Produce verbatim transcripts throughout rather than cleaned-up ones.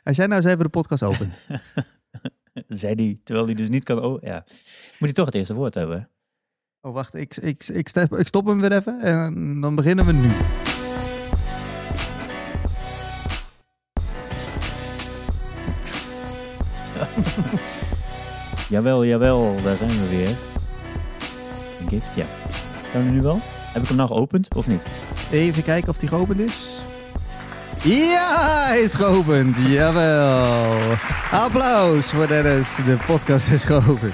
Als jij nou eens even de podcast opent. Zei hij, terwijl hij dus niet kan... Oh, ja. Moet hij toch het eerste woord hebben, hè? Oh, wacht. Ik, ik, ik, step, ik stop hem weer even en dan beginnen we nu. Jawel, jawel. Daar zijn we weer. Denk ik, ja. Zijn we nu wel? Heb ik hem nou geopend, of niet? Even kijken of die geopend is. Ja, hij is geopend. Jawel. Applaus voor Dennis. De podcast is geopend.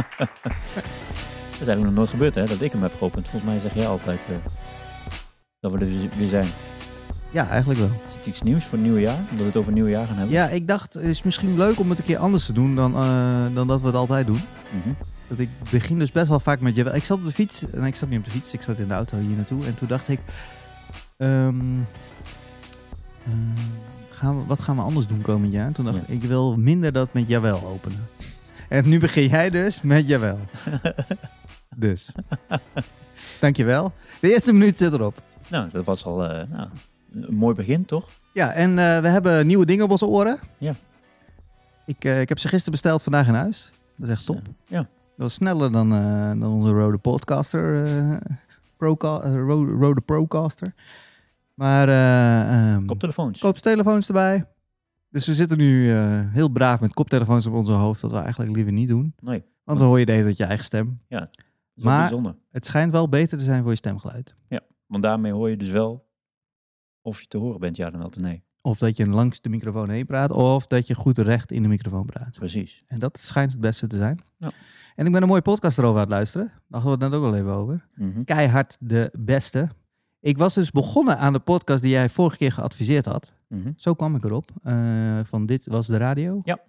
Dat is eigenlijk nog nooit gebeurd, hè? Dat ik hem heb geopend. Volgens mij zeg jij altijd uh, dat we er weer zijn. Ja, eigenlijk wel. Is het iets nieuws voor het nieuwe jaar? Omdat we het over het nieuwe jaar gaan hebben? Ja, ik dacht, het is misschien leuk om het een keer anders te doen dan, uh, dan dat we het altijd doen. Mm-hmm. Dat ik begin dus best wel vaak met je. Ik zat op de fiets. En ik zat niet op de fiets. Ik zat in de auto hier naartoe. En toen dacht ik... Um, uh, gaan we, wat gaan we anders doen komend jaar? Toen dacht ja. ik, ik wil minder dat met jawel openen. En nu begin jij dus met jawel. Dus. Dankjewel. De eerste minuut zit erop. Nou, dat was al uh, nou, een mooi begin, toch? Ja, en uh, we hebben nieuwe dingen op onze oren. Ja. Ik, uh, ik heb ze gisteren besteld vandaag in huis. Dat is echt top. Uh, ja. Dat was sneller dan, uh, dan onze Rode Podcaster. Uh, Proca- uh, Rode, Rode Procaster. Maar... Uh, um, koptelefoons. Koptelefoons erbij. Dus we zitten nu uh, heel braaf met koptelefoons op onze hoofd. Dat we eigenlijk liever niet doen. Nee. Want dan hoor je de hele tijd je eigen stem. Ja, dat is maar bijzonder. Het schijnt wel beter te zijn voor je stemgeluid. Ja, want daarmee hoor je dus wel of je te horen bent, ja dan wel te nee. Of dat je langs de microfoon heen praat. Of dat je goed recht in de microfoon praat. Precies. En dat schijnt het beste te zijn. Ja. En ik ben een mooie podcast erover aan het luisteren. Daar hadden we het net ook al even over. Mm-hmm. Keihard de beste. Ik was dus begonnen aan de podcast die jij vorige keer geadviseerd had. Mm-hmm. Zo kwam ik erop. Uh, van dit was de radio. Ja.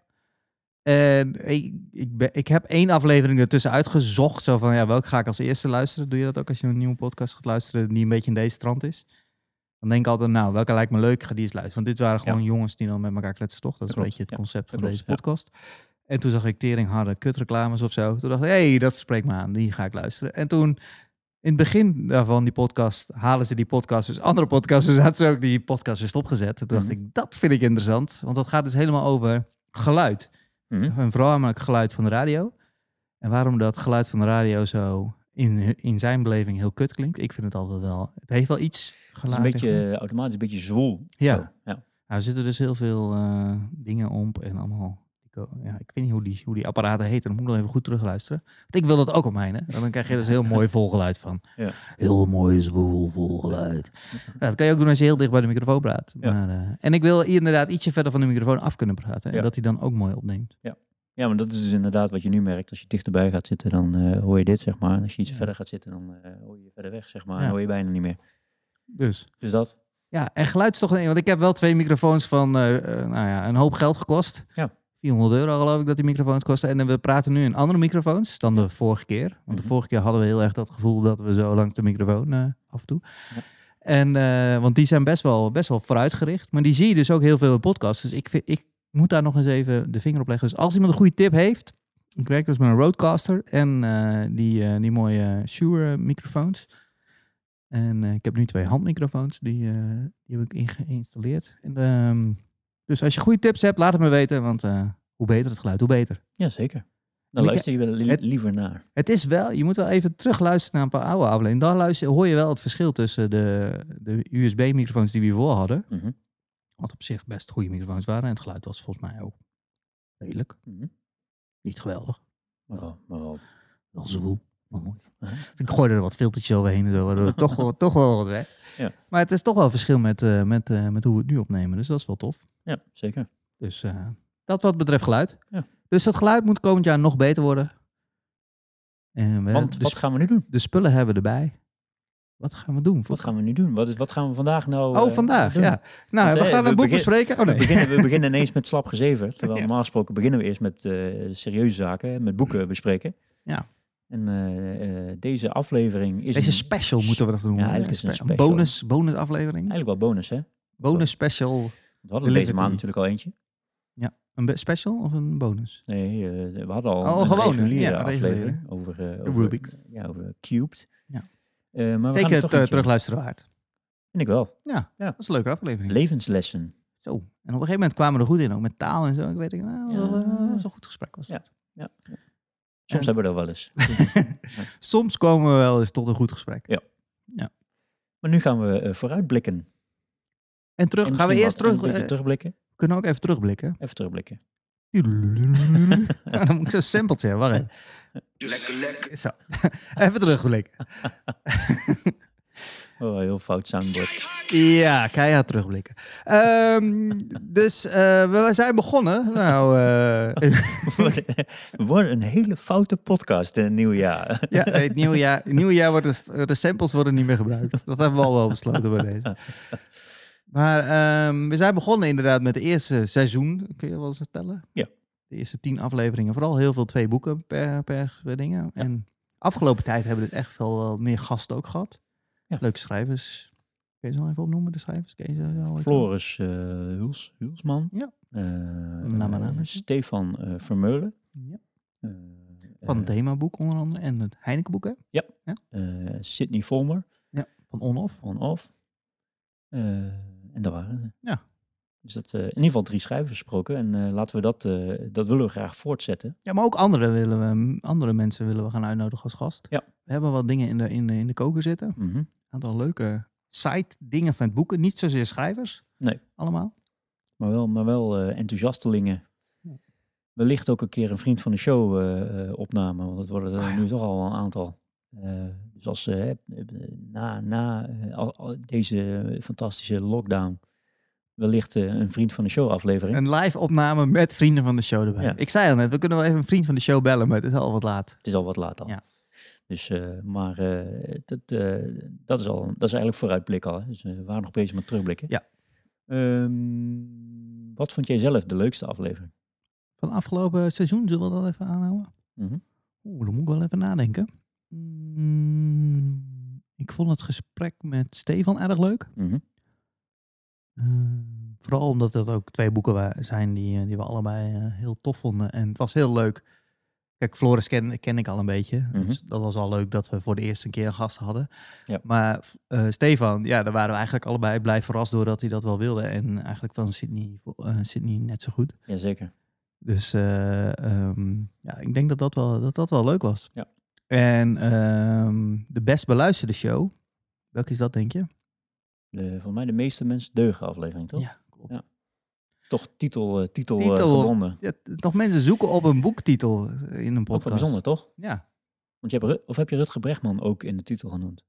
En ik, ik, ben, ik heb één aflevering ertussen uitgezocht. Zo van, ja, welke ga ik als eerste luisteren? Doe je dat ook als je een nieuwe podcast gaat luisteren die een beetje in deze trant is? Dan denk ik altijd, nou, welke lijkt me leuk? Ik ga die eens luisteren. Want dit waren gewoon ja. jongens die dan met elkaar kletsen, toch? Dat, dat is klopt. Een beetje het concept ja, van deze podcast. Ja. En toen zag ik tering harde kutreclames of zo. Toen dacht ik, hé, hey, dat spreekt me aan. Die ga ik luisteren. En toen... In het begin van die podcast halen ze die podcast, dus andere podcasters hadden ze ook die podcast weer stopgezet. Toen dacht mm-hmm. ik, dat vind ik interessant, want dat gaat dus helemaal over geluid. Mm-hmm. En voornamelijk geluid van de radio. En waarom dat geluid van de radio zo in, in zijn beleving heel kut klinkt, ik vind het altijd wel, het heeft wel iets geluid. Het is een beetje automatisch, een beetje zwoel. Ja. Zo, ja. Nou, er zitten dus heel veel uh, dingen op en allemaal... Ja, ik weet niet hoe die, hoe die apparaten heten. Dan moet ik nog even goed terugluisteren. Want ik wil dat ook op mijn. Hè? Dan krijg je dus heel mooi volgeluid van. Ja. Heel mooi zwoel volgeluid. Ja, dat kan je ook doen als je heel dicht bij de microfoon praat. Ja. Maar, uh, en ik wil inderdaad ietsje verder van de microfoon af kunnen praten. En ja. dat hij dan ook mooi opneemt. Ja. ja, maar dat is dus inderdaad wat je nu merkt. Als je dichterbij gaat zitten, dan uh, hoor je dit, zeg maar. En als je iets ja. verder gaat zitten, dan uh, hoor je verder weg, zeg maar. Ja. Dan hoor je bijna niet meer. Dus. Dus dat. Ja, en geluid is toch een... Want ik heb wel twee microfoons van uh, uh, nou ja, een hoop geld gekost. Ja. vierhonderd euro geloof ik dat die microfoons kosten. En we praten nu in andere microfoons dan de vorige keer. Want mm-hmm. de vorige keer hadden we heel erg dat gevoel dat we zo langs de microfoon uh, af en toe. Ja. En, uh, want die zijn best wel, best wel vooruitgericht. Maar die zie je dus ook heel veel in podcasts. Dus ik, vind, ik moet daar nog eens even de vinger op leggen. Dus als iemand een goede tip heeft. Ik werk dus met een Rodecaster en uh, die, uh, die mooie Shure microfoons. En uh, ik heb nu twee handmicrofoons. Die, uh, die heb ik ingeïnstalleerd. En um, Dus als je goede tips hebt, laat het me weten. Want uh, hoe beter het geluid, hoe beter. Ja, zeker. Dan luister je wel li- het, liever naar. Het is wel, je moet wel even terugluisteren naar een paar oude afleveringen. Dan luister, hoor je wel het verschil tussen de, de U S B-microfoons die we hiervoor hadden. Mm-hmm. Wat op zich best goede microfoons waren. En het geluid was volgens mij ook redelijk. Mm-hmm. Niet geweldig. Maar wel, maar wel. Wel zwoel. Maar mooi. Uh-huh. Ik gooide er wat filtertjes overheen en zo, waardoor het toch, wel, toch wel wat werd. Ja. Maar het is toch wel een verschil met, uh, met, uh, met hoe we het nu opnemen. Dus dat is wel tof. Ja, zeker. Dus uh, dat wat betreft geluid. Ja. Dus dat geluid moet komend jaar nog beter worden. En we Want wat sp- gaan we nu doen? De spullen hebben we erbij. Wat gaan we doen? Wat gaan we nu doen? Wat, is, wat gaan we vandaag nou Oh, uh, vandaag, doen? Ja. Nou, Want, we gaan we een boek begin, bespreken. Oh, nee. we, beginnen, we beginnen ineens met slap gezever. Terwijl ja. normaal gesproken beginnen we eerst met uh, serieuze zaken. Met boeken bespreken. Ja. En uh, uh, deze aflevering is... Deze een special moeten we dat doen. Ja, eigenlijk is het een special. Bonus, bonus aflevering. Eigenlijk wel bonus, hè? Bonus special. We hadden deze maand natuurlijk al eentje. Ja, een be- special of een bonus? Nee, uh, we hadden al oh, een gewoon, reguliere ja, aflevering over, uh, over, Rubik's. Ja, over Cubed. Ja. Uh, maar we Zeker gaan het t- terugluisteren waard. Vind ik wel. Ja, ja, dat is een leuke aflevering. Levenslessen. Zo. En op een gegeven moment kwamen we er goed in, ook met taal en zo. Ik weet niet, nou, Ja. dat was, uh, was een goed gesprek was dat. Ja. Ja. Soms en, hebben we dat wel eens. Soms komen we wel eens tot een goed gesprek. Ja. ja. Maar nu gaan we uh, vooruitblikken. En terug, en gaan we eerst terug, uh, terugblikken? We kunnen ook even terugblikken. Even terugblikken. Ja, dan moet ik zo'n sampletje hebben. Wacht even. Lekker, lekker. Zo. Even terugblikken. Oh, heel fout soundboard. Ja, keihard terugblikken. Um, dus uh, we zijn begonnen. Nou, uh... we worden een hele foute podcast in het nieuwe jaar. Ja, het nieuwe jaar, het nieuwe jaar wordt het, de samples worden niet meer gebruikt. Dat hebben we al wel besloten bij deze. Maar um, we zijn begonnen inderdaad met het eerste seizoen. Kun je wel eens tellen? Ja. De eerste tien afleveringen. Vooral heel veel twee boeken per, per dingen. Ja. En afgelopen tijd hebben we dus echt veel meer gasten ook gehad. Ja. Leuke schrijvers. Kun je ze nog even opnoemen, de schrijvers? Kun je ze al Floris uh, Huls, Hulsman. Ja. Uh, uh, Stefan uh, Vermeulen. Ja. Uh, van het themaboek onder andere. En het Heinekenboek, hè? Ja. ja. Uh, Sydney Volmer. Ja, van On-Off. On-Off. Uh, en daar waren ze. Ja. Dus dat uh, in ieder geval drie schrijvers gesproken. En uh, laten we dat, uh, dat willen we graag voortzetten. Ja, maar ook andere, willen we, andere mensen willen we gaan uitnodigen als gast. Ja. We hebben wat dingen in de, in de, in de koker zitten. Mm-hmm. Een aantal leuke site dingen van het boeken. Niet zozeer schrijvers. Nee. Allemaal. Maar wel, maar wel uh, enthousiastelingen. Ja. Wellicht ook een keer een vriend van de show uh, uh, opname. Want het worden er oh, ja. nu toch al een aantal. Uh, dus als uh, na, na uh, al, al deze fantastische lockdown wellicht uh, een vriend van de show aflevering. Een live opname met vrienden van de show erbij. Ja. Ik zei al net, we kunnen wel even een vriend van de show bellen, maar het is al wat laat. Het is al wat laat al. Ja. Dus, uh, maar uh, dat, uh, dat, is al, dat is eigenlijk vooruitblik al. Hè. Dus uh, we waren nog bezig met terugblikken. Ja. Um, wat vond jij zelf de leukste aflevering? Van afgelopen seizoen, zullen we dat even aanhouden? Mm-hmm. Oeh, dan moet ik wel even nadenken. Mm, ik vond het gesprek met Stefan erg leuk. Mm-hmm. Uh, vooral omdat het ook twee boeken zijn die, die we allebei uh, heel tof vonden. En het was heel leuk. Kijk, Floris ken, ken ik al een beetje. Mm-hmm. Dus dat was al leuk dat we voor de eerste keer een gast hadden. Ja. Maar uh, Stefan, ja, daar waren we eigenlijk allebei blij verrast door dat hij dat wel wilde. En eigenlijk van Sydney, uh, Sydney net zo goed. Jazeker. Dus uh, um, ja, ik denk dat dat wel, dat dat wel leuk was. Ja. En um, de best beluisterde show, welke is dat, denk je? De, volgens mij de meeste mensen deugen aflevering, toch? Ja, klopt. Ja. Toch titel, uh, titel, titel uh, gebonden. Ja, toch mensen zoeken op een boektitel in een podcast. Dat is wel bijzonder, toch? Ja. Want je hebt, of heb je Rutger Bregman ook in de titel genoemd?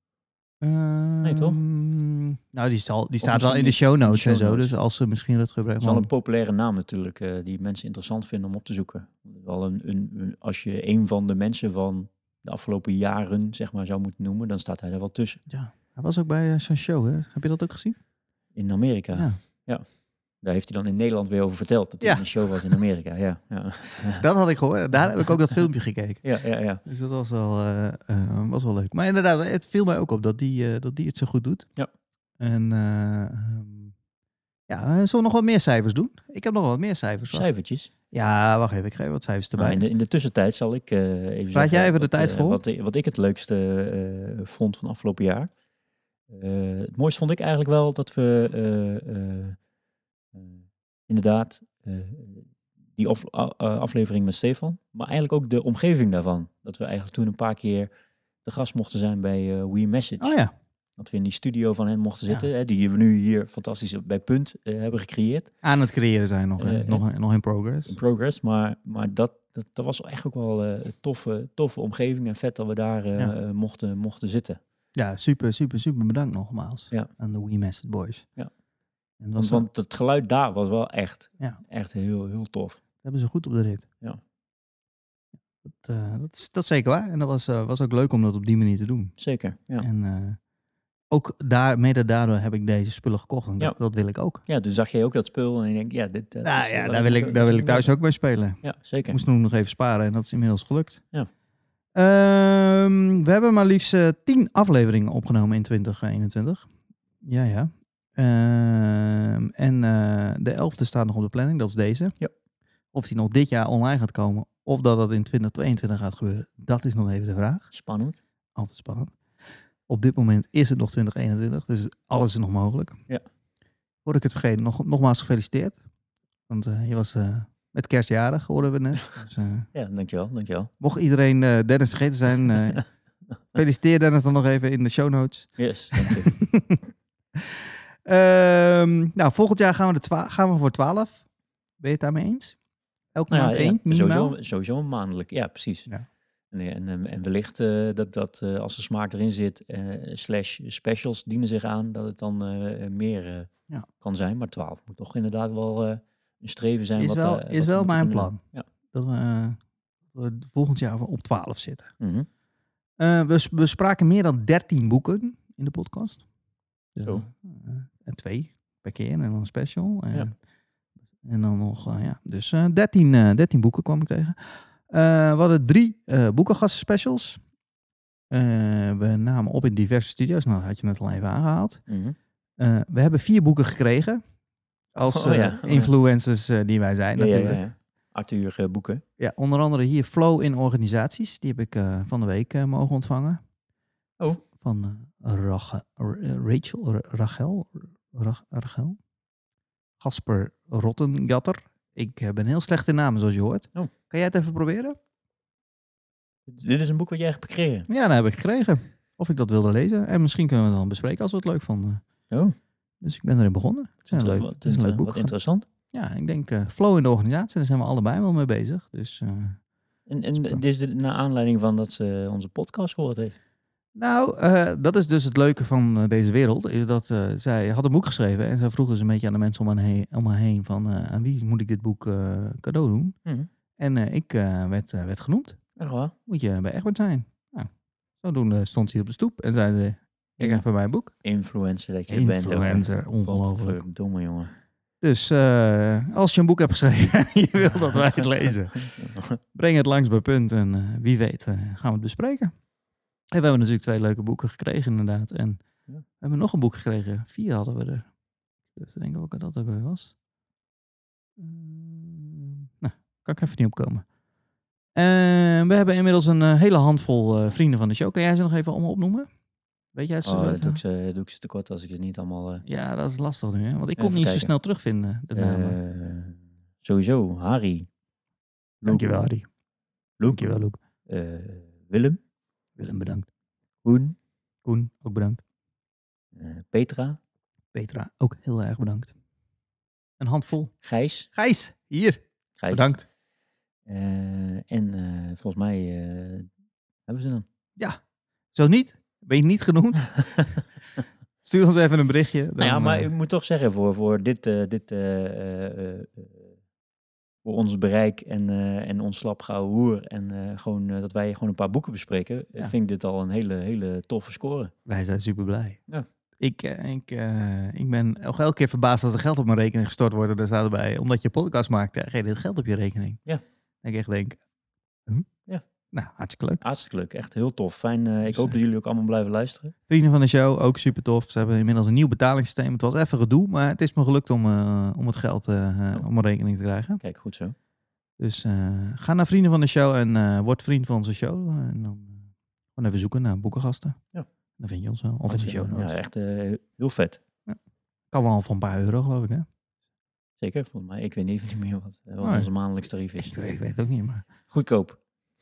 Uh, nee, toch? Nou, die, zal, die staat wel in de show notes, show notes en zo. Dus als ze misschien Rutger Bregman... Het is wel een populaire naam natuurlijk, uh, die mensen interessant vinden om op te zoeken. Wel een, een, een, als je een van de mensen van de afgelopen jaren, zeg maar, zou moeten noemen, dan staat hij er wel tussen. Ja, hij was ook bij uh, zo'n show, hè? Heb je dat ook gezien? In Amerika, ja. ja. Daar heeft hij dan in Nederland weer over verteld, dat hij ja. in een show was in Amerika. Ja, ja. Dat had ik gehoord. Daar heb ik ook dat filmpje gekeken. Ja, ja, ja. Dus dat was wel, uh, uh, was wel leuk. Maar inderdaad, het viel mij ook op dat die, uh, dat die het zo goed doet. Ja. En uh, um, ja, zullen we nog wat meer cijfers doen? Ik heb nog wat meer cijfers. Wacht. Cijfertjes? Ja, wacht even. Ik geef wat cijfers erbij. Nou, in, de, in de tussentijd zal ik uh, even Praat jij even wat, de tijd vol? Uh, wat, wat ik het leukste uh, vond van afgelopen jaar. Uh, het mooiste vond ik eigenlijk wel dat we... Uh, uh, uh, Inderdaad, uh, die af, uh, aflevering met Stefan, maar eigenlijk ook de omgeving daarvan. Dat we eigenlijk toen een paar keer de gast mochten zijn bij uh, We Message. Oh ja. Dat we in die studio van hen mochten zitten, ja. hè, die we nu hier fantastisch bij Punt uh, hebben gecreëerd. Aan het creëren zijn nog, uh, nog, nog in progress. In progress, maar, maar dat, dat, dat was echt ook wel uh, een toffe, toffe omgeving en vet dat we daar uh, ja. uh, mochten, mochten zitten. Ja, super, super, super bedankt nogmaals ja. aan de We Message Boys. Ja. En want, want het geluid daar was wel echt, ja. echt heel, heel tof. Dat hebben ze goed op de rit. Ja. Dat, uh, dat, is, dat is zeker waar. En dat was, uh, was ook leuk om dat op die manier te doen. Zeker, ja. En uh, ook daar, mede daardoor heb ik deze spullen gekocht. En ja. dat, dat wil ik ook. Ja, dus zag je ook dat spul en je denkt, ja, dit... Uh, nou, ja, daar wil, ik, daar wil ik thuis ook bij spelen. Ja, zeker. Ik moest nog, nog even sparen en dat is inmiddels gelukt. Ja. Um, we hebben maar liefst uh, tien afleveringen opgenomen in twintig eenentwintig. Ja, ja. Uh, en uh, de elfde staat nog op de planning, dat is deze. Ja. Of die nog dit jaar online gaat komen, of dat dat in twintig tweeëntwintig gaat gebeuren, dat is nog even de vraag. Spannend. Altijd spannend. Op dit moment is het nog twintig eenentwintig, dus alles is nog mogelijk. Ja. Voordat ik het vergeet, nog, nogmaals gefeliciteerd. Want uh, je was uh, met kerstjarig, hoorden we net. Dus, uh, ja, dankjewel, dankjewel. Mocht iedereen uh, Dennis vergeten zijn, uh, feliciteer Dennis dan nog even in de show notes. Yes, dank je. um, nou, volgend jaar gaan we, de twa- gaan we voor twaalf. Ben je het daarmee eens? Elke nou maand ja, één, ja, minimaal? Sowieso, sowieso een maandelijk, ja, precies. Ja. En, en, en wellicht uh, dat, dat uh, als de smaak erin zit, uh, slash specials dienen zich aan, dat het dan uh, meer uh, ja. kan zijn. Maar twaalf moet toch inderdaad wel uh, een streven zijn. Is wat, wel, uh, is wat wel mijn plan. Ja. Dat we, uh, we volgend jaar op twaalf zitten. Mm-hmm. Uh, we bespraken meer dan dertien boeken in de podcast. Dus, Zo. Uh, en twee per keer en dan een special. En, ja. en dan nog, uh, ja. Dus uh, dertien, uh, dertien boeken kwam ik tegen. Uh, we hadden drie uh, boekengastenspecials. Uh, we namen op in diverse studio's. Nou, dat had je net al even aangehaald. Mm-hmm. Uh, we hebben vier boeken gekregen. Als uh, oh, ja. oh, influencers uh, die wij zijn ja, natuurlijk. Ja, ja, ja. Arthur uh, boeken. Ja, onder andere hier Flow in organisaties. Die heb ik uh, van de week uh, mogen ontvangen. Oh. Van uh, Rachel, Rachel, Rachel, Rachel, Gasper Rottengatter. Ik uh, ben heel slecht in namen, zoals je hoort. Oh. Kan jij het even proberen? Dit is een boek wat jij hebt gekregen? Ja, dat heb ik gekregen. Of ik dat wilde lezen. En misschien kunnen we het dan bespreken als we het leuk vonden. Oh. Dus ik ben erin begonnen. Het is een leuk, het is een leuk boek. Wat interessant. Ja, ik denk uh, Flow in de organisatie, daar zijn we allebei wel mee bezig. Dus, uh, en en dit is de, naar aanleiding van dat ze onze podcast gehoord heeft? Nou, uh, dat is dus het leuke van uh, deze wereld. Is dat uh, zij had een boek geschreven en zij vroeg dus een beetje aan de mensen om me heen, om me heen van uh, aan wie moet ik dit boek uh, cadeau doen? Mm-hmm. En uh, ik uh, werd, uh, werd genoemd. Echt waar? Moet je bij Egbert zijn. Nou, zodoende stond ze hier op de stoep en zei ze, ik heb bij mijn boek. Influencer dat je Influencer, bent. Influencer, ongelooflijk. Domme jongen. Dus uh, als je een boek hebt geschreven en je wil dat wij het lezen, breng het langs bij Punt en uh, wie weet uh, gaan we het bespreken. En we hebben natuurlijk twee leuke boeken gekregen inderdaad. En ja. we hebben nog een boek gekregen. Vier hadden we er. Ik durf te denken welke dat ook weer was. Uh, nou, kan ik even niet opkomen. En we hebben inmiddels een uh, hele handvol uh, vrienden van de show. Kan jij ze nog even allemaal opnoemen? Weet jij ze? Oh, dat doe ik ze, doe ik ze tekort als ik ze niet allemaal... Uh... Ja, dat is lastig nu, hè? Want ik kon niet kijken. Zo snel terugvinden, de namen. Uh, sowieso, Harry. Dankjewel, Harry. Dankjewel, Luke. Uh, Willem. Willem, bedankt. Koen. Koen, ook bedankt. Uh, Petra. Petra, ook heel erg bedankt. Een handvol. Gijs. Gijs, hier. Gijs. Bedankt. Uh, en uh, volgens mij uh, hebben ze dan. Ja, zo niet. Ben je niet genoemd? Stuur ons even een berichtje. Dan, nou ja, maar uh, ik moet toch zeggen, voor, voor dit, uh, dit uh, uh, uh, voor ons bereik en, uh, en ons slapgouwe hoer en uh, gewoon uh, dat wij gewoon een paar boeken bespreken, ja. vind ik dit al een hele, hele toffe score. Wij zijn super blij. Ja. Ik, uh, ik, uh, ik ben elke keer verbaasd als er geld op mijn rekening gestort wordt. Daar staat erbij, omdat je podcast maakt, krijg je dit geld op je rekening. Ja. En ik echt denk, hm? Ja. Nou, hartstikke leuk. Hartstikke leuk, echt heel tof. Fijn, uh, ik dus, hoop dat jullie ook allemaal blijven luisteren. Vrienden van de show, ook super tof. Ze hebben inmiddels een nieuw betalingssysteem. Het was even gedoe, maar het is me gelukt om, uh, om het geld uh, oh. op mijn rekening te krijgen. Kijk, goed zo. Dus uh, ga naar Vrienden van de Show en uh, word vriend van onze show. En dan uh, gewoon even zoeken naar boekengasten. Ja. Dan vind je ons wel. Of in de show notes. Ja, echt uh, heel vet. Ja. Kan wel voor een paar euro, geloof ik, hè? Zeker, volgens mij. Ik weet niet meer wat, wat oh, onze maandelijks tarief is. Ik weet, ik weet het ook niet, maar... Goedkoop.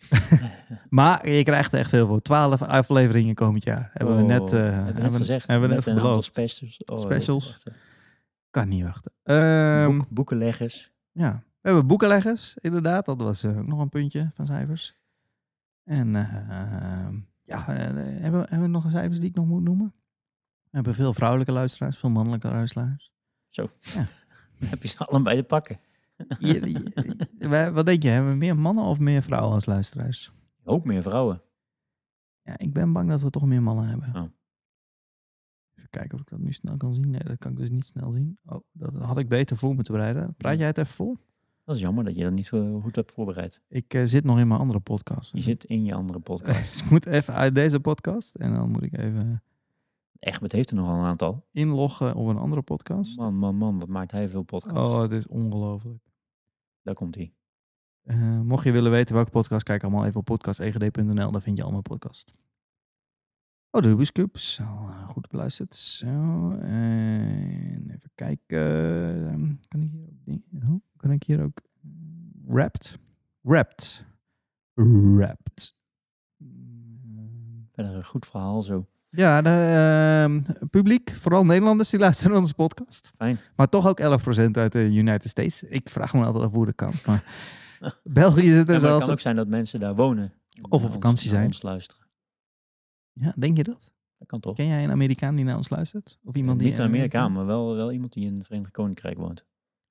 Maar je krijgt er echt veel voor. Twaalf afleveringen komend jaar. Hebben oh, we net, uh, hebben we net gezegd. Hebben we net, net beloofd. Specials. Oh, specials. Kan niet wachten. Um, Boek, boekenleggers. Ja. We hebben boekenleggers, inderdaad. Dat was uh, ook nog een puntje van cijfers. En uh, uh, ja, uh, hebben, hebben we nog een cijfers die ik nog moet noemen? We hebben veel vrouwelijke luisteraars, veel mannelijke luisteraars. Zo. Ja. Heb je ze allebei te pakken? je, je, wij, wat denk je, hebben we meer mannen of meer vrouwen als luisteraars? Ook meer vrouwen. Ja, ik ben bang dat we toch meer mannen hebben. Oh. Even kijken of ik dat nu snel kan zien. Nee, dat kan ik dus niet snel zien. Oh, dat had ik beter voor moeten bereiden. Praat jij het even vol? Dat is jammer dat je dat niet zo goed hebt voorbereid. Ik uh, zit nog in mijn andere podcast. Je zit in je andere podcast. Dus ik moet even uit deze podcast en dan moet ik even... Egbert heeft er nogal een aantal. Inloggen op een andere podcast. Man, man, man, wat maakt hij veel podcasts. Oh, het is ongelooflijk. Daar komt hij. Uh, mocht je willen weten welke podcast, kijk allemaal even op podcast e g d punt n l. Daar vind je allemaal podcast. Oh, de Rubik's Cube. Zo, uh, goed beluisterd. Zo, en even kijken. Um, kan ik hier ook... Die, oh, kan ik hier ook... Wrapped? Wrapped. Wrapped. Verder een goed verhaal zo. Ja, de, uh, publiek, vooral Nederlanders, die luisteren naar onze podcast. Fijn. Maar toch ook elf procent uit de United States. Ik vraag me altijd af hoe dat kan. Maar België zit er ja, zelfs... Het kan ook zijn dat mensen daar wonen. Of op vakantie ons, zijn. Ons luisteren. Ja, denk je dat? Dat kan toch? Ken jij een Amerikaan die naar ons luistert? Of iemand uh, die niet een Amerikaan, maar wel, wel iemand die in het Verenigd Koninkrijk woont.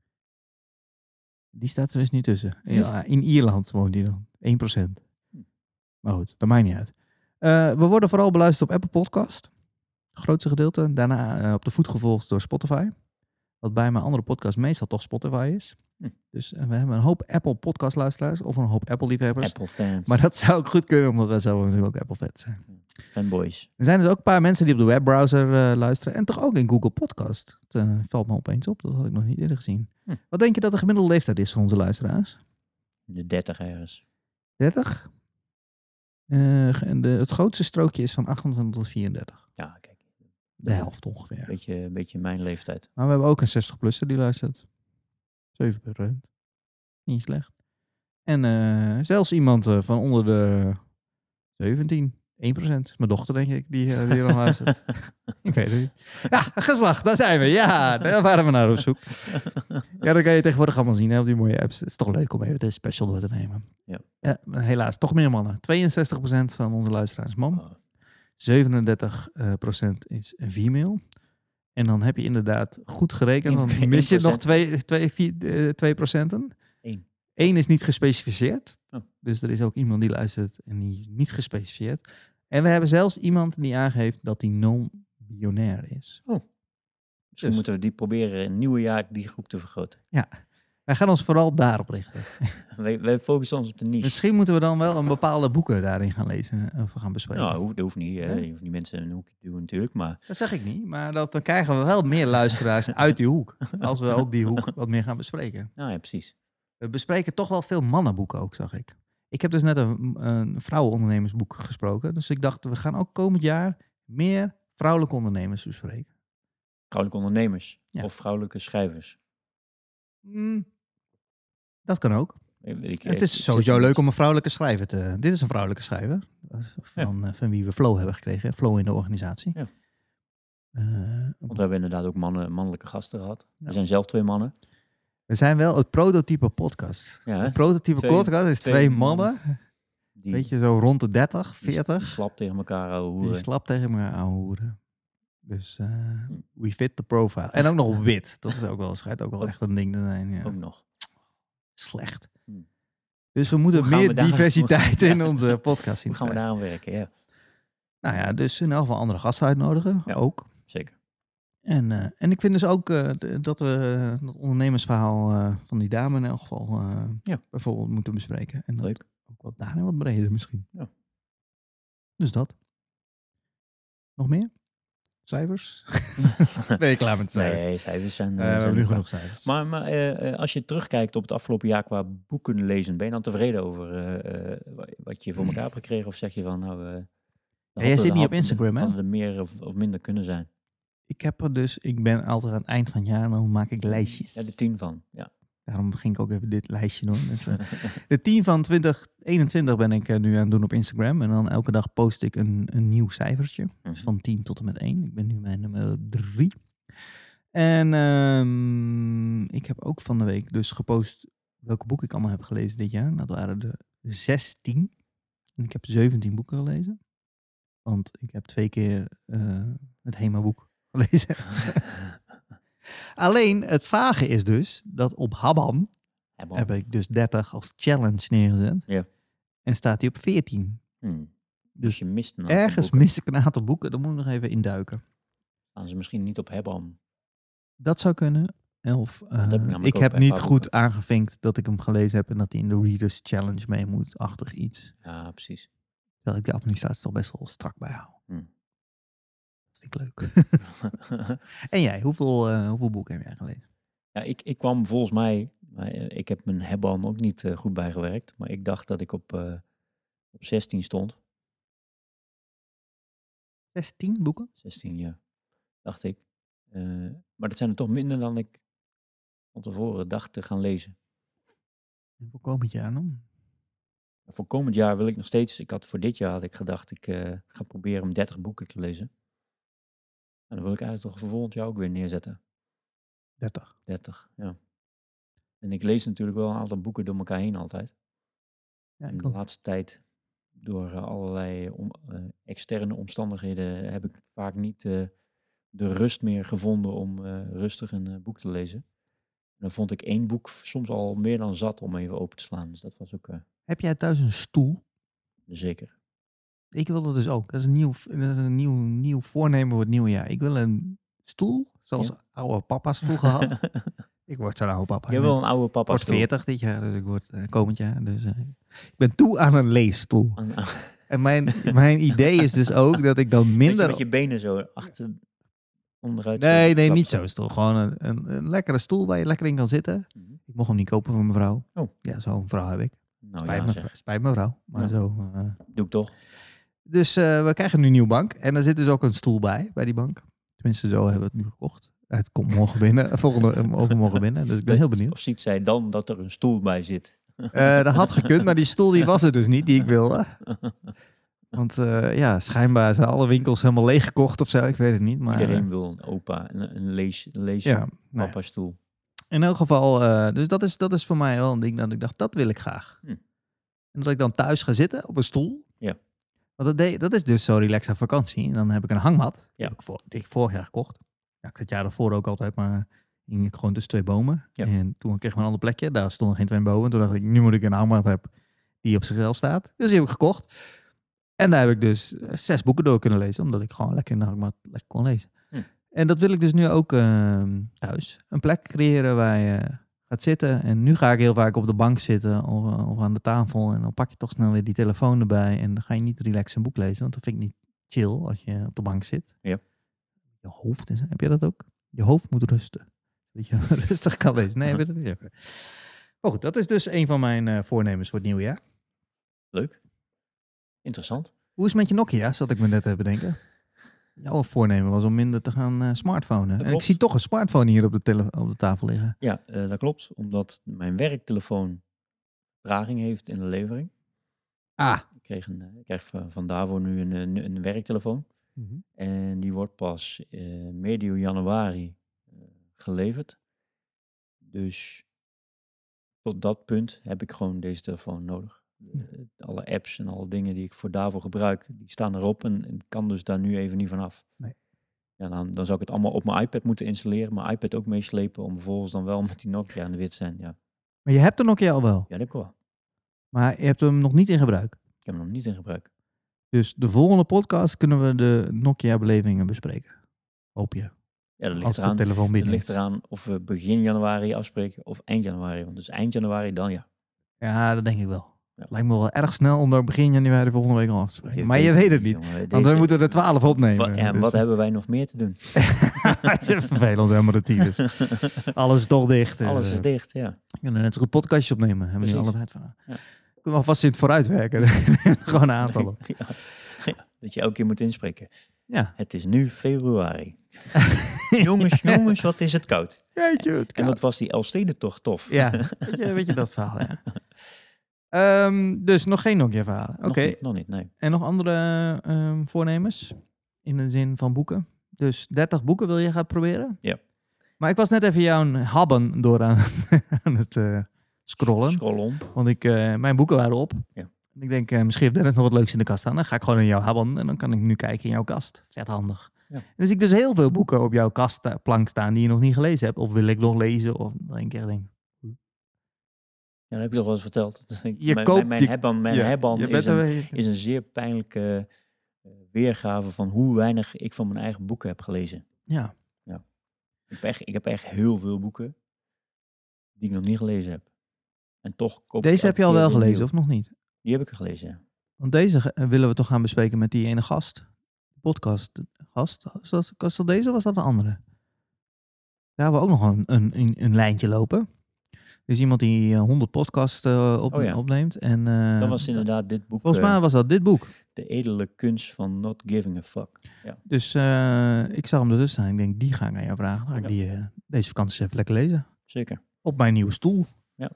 Die staat er dus niet tussen. Ja, in Ierland woont hij dan. één procent. Maar goed, dat maakt niet uit. Uh, we worden vooral beluisterd op Apple Podcast. Het grootste gedeelte. Daarna uh, op de voet gevolgd door Spotify. Wat bij mijn andere podcast meestal toch Spotify is. Hm. Dus uh, we hebben een hoop Apple podcast luisteraars. Of een hoop Apple liefhebbers. Apple fans. Maar dat zou ook goed kunnen, omdat wij zelf natuurlijk ook Apple fans zijn. Fanboys. Er zijn dus ook een paar mensen die op de webbrowser uh, luisteren. En toch ook in Google Podcast. Dat uh, valt me opeens op. Dat had ik nog niet eerder gezien. Hm. Wat denk je dat de gemiddelde leeftijd is van onze luisteraars? De dertig ergens. dertig? Uh, en de, het grootste strookje is van achtentwintig tot vierendertig. Ja, kijk. De helft ongeveer. Beetje, een beetje mijn leeftijd. Maar we hebben ook een zestig-plusser die luistert. zeven procent. Niet slecht. En uh, zelfs iemand uh, van onder de zeventien. één procent. Mijn dochter, denk ik, die, uh, die dan luistert. Ik weet het niet. Ja, geslacht, daar zijn we. Ja, daar waren we naar op zoek. Ja, dat kan je tegenwoordig allemaal zien hè, op die mooie apps. Het is toch leuk om even de special door te nemen. Ja. Ja, helaas, toch meer mannen. tweeënzestig procent van onze luisteraars man. Oh. zevenendertig procent is female. En dan heb je inderdaad goed gerekend. Dan mis je nog twee procenten. Eén. Eén is niet gespecificeerd. Oh. Dus er is ook iemand die luistert en die is niet gespecificeerd. En we hebben zelfs iemand die aangeeft dat hij non-binair is. Oh. Misschien dus moeten we die proberen in het nieuwe jaar die groep te vergroten. Ja, wij gaan ons vooral daarop richten. wij, wij focussen ons op de niche. Misschien moeten we dan wel een bepaalde boeken daarin gaan lezen of gaan bespreken. Nou, dat hoeft niet. Hè. Je hoeft niet mensen in een hoek te doen natuurlijk. Maar... Dat zeg ik niet, maar dat, dan krijgen we wel meer luisteraars uit die hoek. Als we ook die hoek wat meer gaan bespreken. Nou ja, precies. We bespreken toch wel veel mannenboeken ook, zag ik. Ik heb dus net een, een vrouwenondernemersboek gesproken. Dus ik dacht, we gaan ook komend jaar meer vrouwelijke ondernemers bespreken. Vrouwelijke ondernemers? Ja. Of vrouwelijke schrijvers? Mm, dat kan ook. Ik, het is sowieso leuk om een vrouwelijke schrijver te... Dit is een vrouwelijke schrijver. Van, ja. van wie we Flow hebben gekregen. Flow in de organisatie. Ja. Uh, Want we hebben inderdaad ook mannen, mannelijke gasten gehad. Ja. We zijn zelf twee mannen. We zijn wel het prototype podcast. Ja, het prototype twee, podcast is twee, twee mannen. Die, Weet je, zo rond de dertig, veertig. Die slap tegen elkaar ouwe hoeren. Die slap tegen elkaar ouwe hoeren. Dus uh, we fit the profile. En ook nog wit. Dat is ook wel, schijnt ook wel ook, echt een ding te zijn. Ja. Ook nog. Slecht. Hm. Dus we moeten meer we daar, diversiteit in onze podcast zien. Hoe gaan we daaraan werken, ja. Nou ja, dus in elk geval andere gasten uitnodigen. Ja, ook. Zeker. En, uh, en ik vind dus ook uh, dat we uh, het ondernemersverhaal uh, van die dame in elk geval uh, ja. bijvoorbeeld moeten bespreken. En leuk. Ook wat daarin wat breder misschien. Ja. Dus dat. Nog meer? Cijfers? Ben je klaar met cijfers? Nee, cijfers zijn... Uh, uh, we hebben nu genoeg cijfers. Maar, maar uh, als je terugkijkt op het afgelopen jaar qua boeken lezen, ben je dan tevreden over uh, uh, wat je voor elkaar hebt gekregen? Of zeg je van, nou... Uh, ja, jij zit niet op Instagram, hè? Hadden er meer of, of minder kunnen zijn? Ik heb er dus... Ik ben altijd aan het eind van het jaar en dan maak ik lijstjes. Ja, de tien van, ja. Daarom ging ik ook even dit lijstje doen. Dus, uh, de tien van twintig eenentwintig ben ik uh, nu aan het doen op Instagram. En dan elke dag post ik een, een nieuw cijfertje. Mm-hmm. Dus van tien tot en met één. Ik ben nu bij nummer drie. En um, ik heb ook van de week dus gepost welke boeken ik allemaal heb gelezen dit jaar. Dat waren er zestien. En ik heb zeventien boeken gelezen. Want ik heb twee keer uh, het Hema-boek gelezen. Alleen het vage is dus dat op Habban Habban. heb ik dus dertig als challenge neergezet. Ja. En staat hij op veertien. Hmm. Dus je mist een ergens boeken. mis ik een aantal boeken. Daar moet ik nog even induiken. Staan ze misschien niet op Habban? Dat zou kunnen. Of uh, heb ik, ik heb niet goed boeken. aangevinkt dat ik hem gelezen heb en dat hij in de Readers Challenge mee moet. Achtig iets. Ja, precies. Terwijl ik de administratie toch best wel strak bijhoud. Hmm. Dat vind ik leuk. En jij, hoeveel, uh, hoeveel boeken heb jij gelezen? Ja, ik, ik kwam volgens mij, ik heb mijn Habban ook niet uh, goed bijgewerkt, maar ik dacht dat ik op, uh, op zestien stond. zestien boeken? zestien, ja. Dacht ik. Uh, maar dat zijn er toch minder dan ik van tevoren dacht te gaan lezen. En voor komend jaar dan? Voor komend jaar wil ik nog steeds... Ik had voor dit jaar had ik gedacht, ik uh, ga proberen om dertig boeken te lezen. En dan wil ik eigenlijk toch voor volgend jaar ook weer neerzetten. dertig? dertig, ja. En ik lees natuurlijk wel een aantal boeken door elkaar heen altijd. Ja, in de laatste tijd, door uh, allerlei om, uh, externe omstandigheden, heb ik vaak niet uh, de rust meer gevonden om uh, rustig een uh, boek te lezen. En dan vond ik één boek soms al meer dan zat om even open te slaan. Dus dat was ook... Uh, heb jij thuis een stoel? Zeker. Ik wil dat dus ook. Dat is een nieuw, dat is een nieuw, nieuw voornemen voor het nieuwe jaar. Ik wil een stoel, zoals ja. oude papa's vroeger hadden. Ik word zo'n oude papa. Je wil een oude papa. Ik word veertig dit jaar, dus ik word uh, komend jaar. Dus uh, ik ben toe aan een leesstoel. An- en mijn, mijn idee is dus ook dat ik dan minder... Dat je met je benen zo achter onderuit... Nee, nee, niet zo stoel. Gewoon een, een, een lekkere stoel waar je lekker in kan zitten. Mm-hmm. Ik mocht hem niet kopen voor mijn vrouw. Oh. Ja, zo'n vrouw heb ik. Nou, spijt, ja, me, spijt me vrouw, maar ja. zo... Uh, Doe ik toch. Dus uh, we krijgen nu een nieuwe bank. En er zit dus ook een stoel bij, bij die bank. Tenminste, zo hebben we het nu gekocht. Het komt morgen binnen, volgende overmorgen binnen. Dus ik ben heel benieuwd. Of ziet zij dan dat er een stoel bij zit? Uh, dat had gekund, maar die stoel die was er dus niet, die ik wilde. Want uh, ja, schijnbaar zijn alle winkels helemaal leeggekocht of zo. Ik weet het niet. Maar, Iedereen uh, wil een opa, een, een lees, lees ja, papa nee. stoel. In elk geval, uh, dus dat is, dat is voor mij wel een ding dat ik dacht, dat wil ik graag. Hm. En dat ik dan thuis ga zitten op een stoel. Ja. Want dat, deed, dat is dus zo relaxed aan vakantie. En dan heb ik een hangmat. Die ja. heb ik, voor, die heb ik vorig jaar gekocht. Ja, ik dat jaar daarvoor ook altijd, maar hing ik gewoon tussen twee bomen. Ja. En toen kreeg ik een ander plekje. Daar stonden geen twee bomen. Toen dacht ik, nu moet ik een hangmat hebben die op zichzelf staat. Dus die heb ik gekocht. En daar heb ik dus zes boeken door kunnen lezen. Omdat ik gewoon lekker in de hangmat lekker kon lezen. Hm. En dat wil ik dus nu ook uh, thuis. Een plek creëren waar je gaat zitten. En nu ga ik heel vaak op de bank zitten of, of aan de tafel. En dan pak je toch snel weer die telefoon erbij. En dan ga je niet relaxed een boek lezen. Want dat vind ik niet chill als je op de bank zit. Ja. Je hoofd is, heb je dat ook? Je hoofd moet rusten. Dat je rustig kan lezen. Nee, heb je dat niet? Okay. Maar goed, dat is dus een van mijn uh, voornemens voor het nieuwe jaar. Leuk. Interessant. Hoe is het met je Nokia, zat ik me net te bedenken. Jouw voornemen was om minder te gaan uh, smartphonen. En ik zie toch een smartphone hier op de, tele- op de tafel liggen. Ja, uh, dat klopt. Omdat mijn werktelefoon vertraging heeft in de levering. Ah. Ik kreeg, een, ik kreeg van, van Davo nu een, een, een werktelefoon. Mm-hmm. En die wordt pas uh, medio januari uh, geleverd. Dus tot dat punt heb ik gewoon deze telefoon nodig. De, alle apps en alle dingen die ik voor Davo gebruik, die staan erop en ik kan dus daar nu even niet van af. Nee. Ja, dan, dan zou ik het allemaal op mijn iPad moeten installeren, mijn iPad ook meeslepen om vervolgens dan wel met die Nokia aan de wit te zijn. Ja. Maar je hebt de Nokia al wel? Ja, dat heb ik wel. Maar je hebt hem nog niet in gebruik? Ik heb hem nog niet in gebruik. Dus de volgende podcast kunnen we de Nokia-belevingen bespreken. Hoop je. Ja, dat ligt, eraan, telefoon dat ligt eraan of we begin januari afspreken of eind januari. Want dus eind januari dan ja. Ja, dat denk ik wel. Ja. Het lijkt me wel erg snel om daar begin januari volgende week al af te spreken. Je maar weet, je weet het niet. Jongen, deze, want we moeten er twaalf opnemen. Wat, ja, dus. Wat hebben wij nog meer te doen? Vervelend ons helemaal de tyfus. Alles is toch dicht. Alles is dicht, ja. We kunnen net zo goed podcastjes opnemen. Hebben we nu alle tijd van. Ja. Kunnen we alvast in het vooruitwerken. Gewoon een aantal. Ja. Ja, dat je elke keer moet inspreken. Ja. Het is nu februari. jongens, jongens, wat is het koud. Jeetje, het koud. En wat was die Elfstedentocht tof. Ja, weet je, weet je dat verhaal, ja. Um, dus nog geen Nokia-verhalen. Oké. Okay. Nog, nog niet, nee. En nog andere um, voornemens? In de zin van boeken? Dus dertig boeken wil je gaan proberen? Ja. Maar ik was net even jouw habben door aan, aan het uh, scrollen. Scrollen. Want ik, uh, mijn boeken waren op. Ja. En ik denk, uh, misschien heeft Dennis nog wat leuks in de kast staan. Dan ga ik gewoon in jouw habben en dan kan ik nu kijken in jouw kast. Vet handig. Ja. Dus ik dus heel veel boeken op jouw kastplank staan die je nog niet gelezen hebt. Of wil ik nog lezen? Of dan een keer denk ja, dat heb je toch wel eens verteld. Je mijn koopt, mijn je, hebban, mijn ja, hebban is, een, een, is een zeer pijnlijke uh, weergave van hoe weinig ik van mijn eigen boeken heb gelezen. Ja. ja. Ik, heb echt, ik heb echt heel veel boeken die ik nog niet gelezen heb. En toch koop deze heb je al wel gelezen, nieuw. Of nog niet? Die heb ik gelezen, ja. Want deze willen we toch gaan bespreken met die ene gast. Podcast gast. Was dat, was dat deze of was dat de andere? Daar hebben we ook nog een, een, een lijntje lopen. Er is iemand die uh, honderd podcasts uh, op, oh, ja. opneemt. En, uh, dat was inderdaad dit boek. Volgens mij uh, was dat dit boek. De edele kunst van not giving a fuck. Ja. Dus uh, ik zag hem er dus staan. Ik denk, die ga ik aan jou vragen. Dan ga ik ja. die, uh, deze vakantie even lekker lezen. Zeker. Op mijn nieuwe stoel. Ja.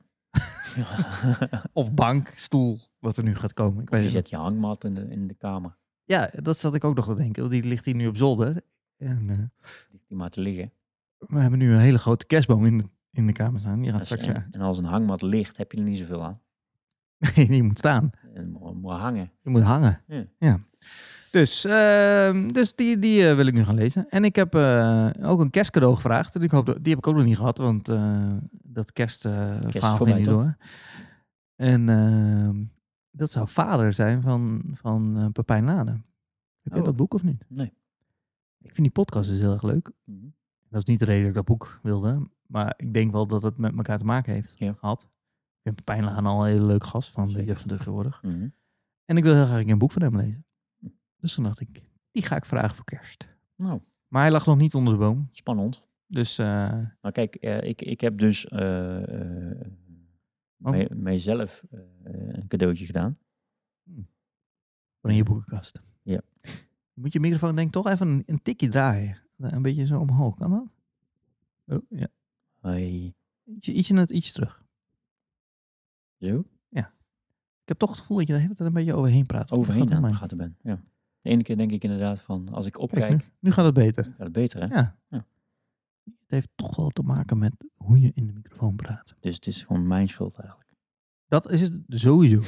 Of bank, stoel, wat er nu gaat komen. Ik weet je zet je hangmat in de, in de kamer. Ja, dat zat ik ook nog te denken. Die ligt hier nu op zolder. En, uh, ligt die maar te liggen. We hebben nu een hele grote kerstboom in de, in de kamer staan. Die gaat straks en, en als een hangmat ligt, heb je er niet zoveel aan. Nee, die moet staan. En moet, moet hangen. Die moet hangen. Ja. ja. Dus, uh, dus die, die uh, wil ik nu gaan lezen. En ik heb uh, ook een kerstcadeau gevraagd. En ik hoop dat, die heb ik ook nog niet gehad, want uh, dat kerstverhaal uh, Kerst ging niet door. En uh, dat zou Vader zijn van, van uh, Pepijn Lade. Heb je oh. dat boek of niet? Nee. Ik vind die podcast dus heel erg leuk. Mm-hmm. Dat is niet de reden dat ik dat boek wilde. Maar ik denk wel dat het met elkaar te maken heeft ja. gehad. Ik vind Pepijn Lade al een hele leuke gast van de jeugd van tegenwoordig. Mm-hmm. En ik wil heel graag een boek van hem lezen. Dus toen dacht ik, die ga ik vragen voor kerst. Nou. Maar hij lag nog niet onder de boom. Spannend. Dus, uh... nou kijk, uh, ik, ik heb dus uh, uh, oh. mij, mijzelf uh, een cadeautje gedaan. Van in je boekenkast. Ja. Je moet je microfoon denk ik toch even een, een tikje draaien. Een beetje zo omhoog, kan dat? Oh, ja. Hoi. Ietsje, ietsje, net, ietsje terug. Zo? Ja. Ik heb toch het gevoel dat je de hele tijd een beetje overheen praat. Overheen aan het praten ben, ja. De ene keer denk ik inderdaad van, als ik opkijk... Kijk, nu, nu gaat het beter. Gaat het beter, hè? Ja. ja. Het heeft toch wel te maken met hoe je in de microfoon praat. Dus het is gewoon mijn schuld eigenlijk. Dat is het sowieso.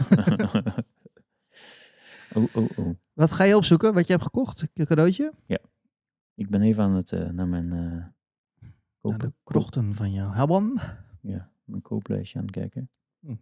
oh, oh, oh. Wat ga je opzoeken? Wat je hebt gekocht? Je cadeautje? Ja. Ik ben even aan het, uh, naar mijn... Uh, naar de krochten van jouw Habban. Ja, mijn kooplijstje aan het kijken. Hm.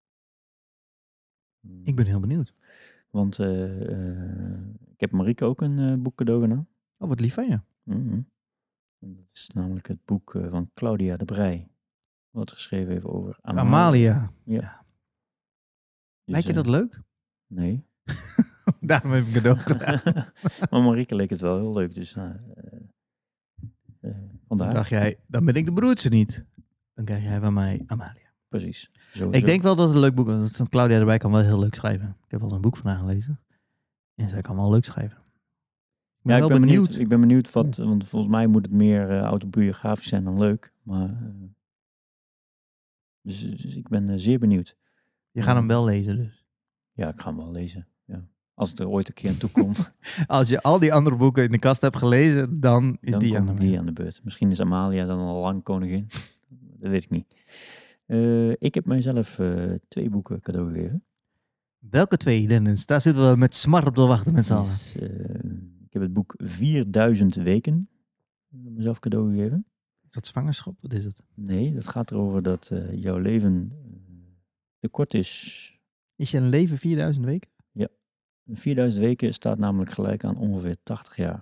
Ik ben heel benieuwd. Want uh, uh, ik heb Marieke ook een uh, boek cadeau gedaan. Oh, wat lief van je. Mm-hmm. En dat is namelijk het boek uh, van Claudia de Breij. Wat geschreven heeft over Amalia. Amalia. Ja. ja. Dus, Lijkt je dat uh, leuk? Nee. Daarom heb ik een cadeau gedaan. Maar Marieke leek het wel heel leuk. Dus uh, uh, vandaar. Dan dacht jij, dan ben ik de broertje niet. Dan krijg jij van mij Amalia. Precies. Sowieso. Ik denk wel dat het een leuk boek is. Want Claudia erbij kan wel heel leuk schrijven. Ik heb wel een boek van haar gelezen. En zij kan wel leuk schrijven. Ik ben ja, wel ik ben benieuwd. benieuwd. Ik ben benieuwd wat, want volgens mij moet het meer uh, autobiografisch zijn dan leuk. Maar, uh, dus, dus ik ben uh, zeer benieuwd. Je gaat hem wel lezen dus? Ja, ik ga hem wel lezen. Ja. Als ik er ooit een keer aan toe kom. Als je al die andere boeken in de kast hebt gelezen, dan is dan die, aan de, die aan de beurt. Misschien is Amalia dan al lang koningin. Dat weet ik niet. Uh, ik heb mijzelf uh, twee boeken cadeau gegeven. Welke twee, Dennis? Daar zitten we met smart op te wachten met z'n allen. Dus, uh, ik heb het boek vierduizend weken mezelf cadeau gegeven. Is dat zwangerschap? Wat is het? Nee, dat gaat erover dat uh, jouw leven te kort is. Is je een leven vierduizend weken? Ja. vierduizend weken staat namelijk gelijk aan ongeveer tachtig jaar.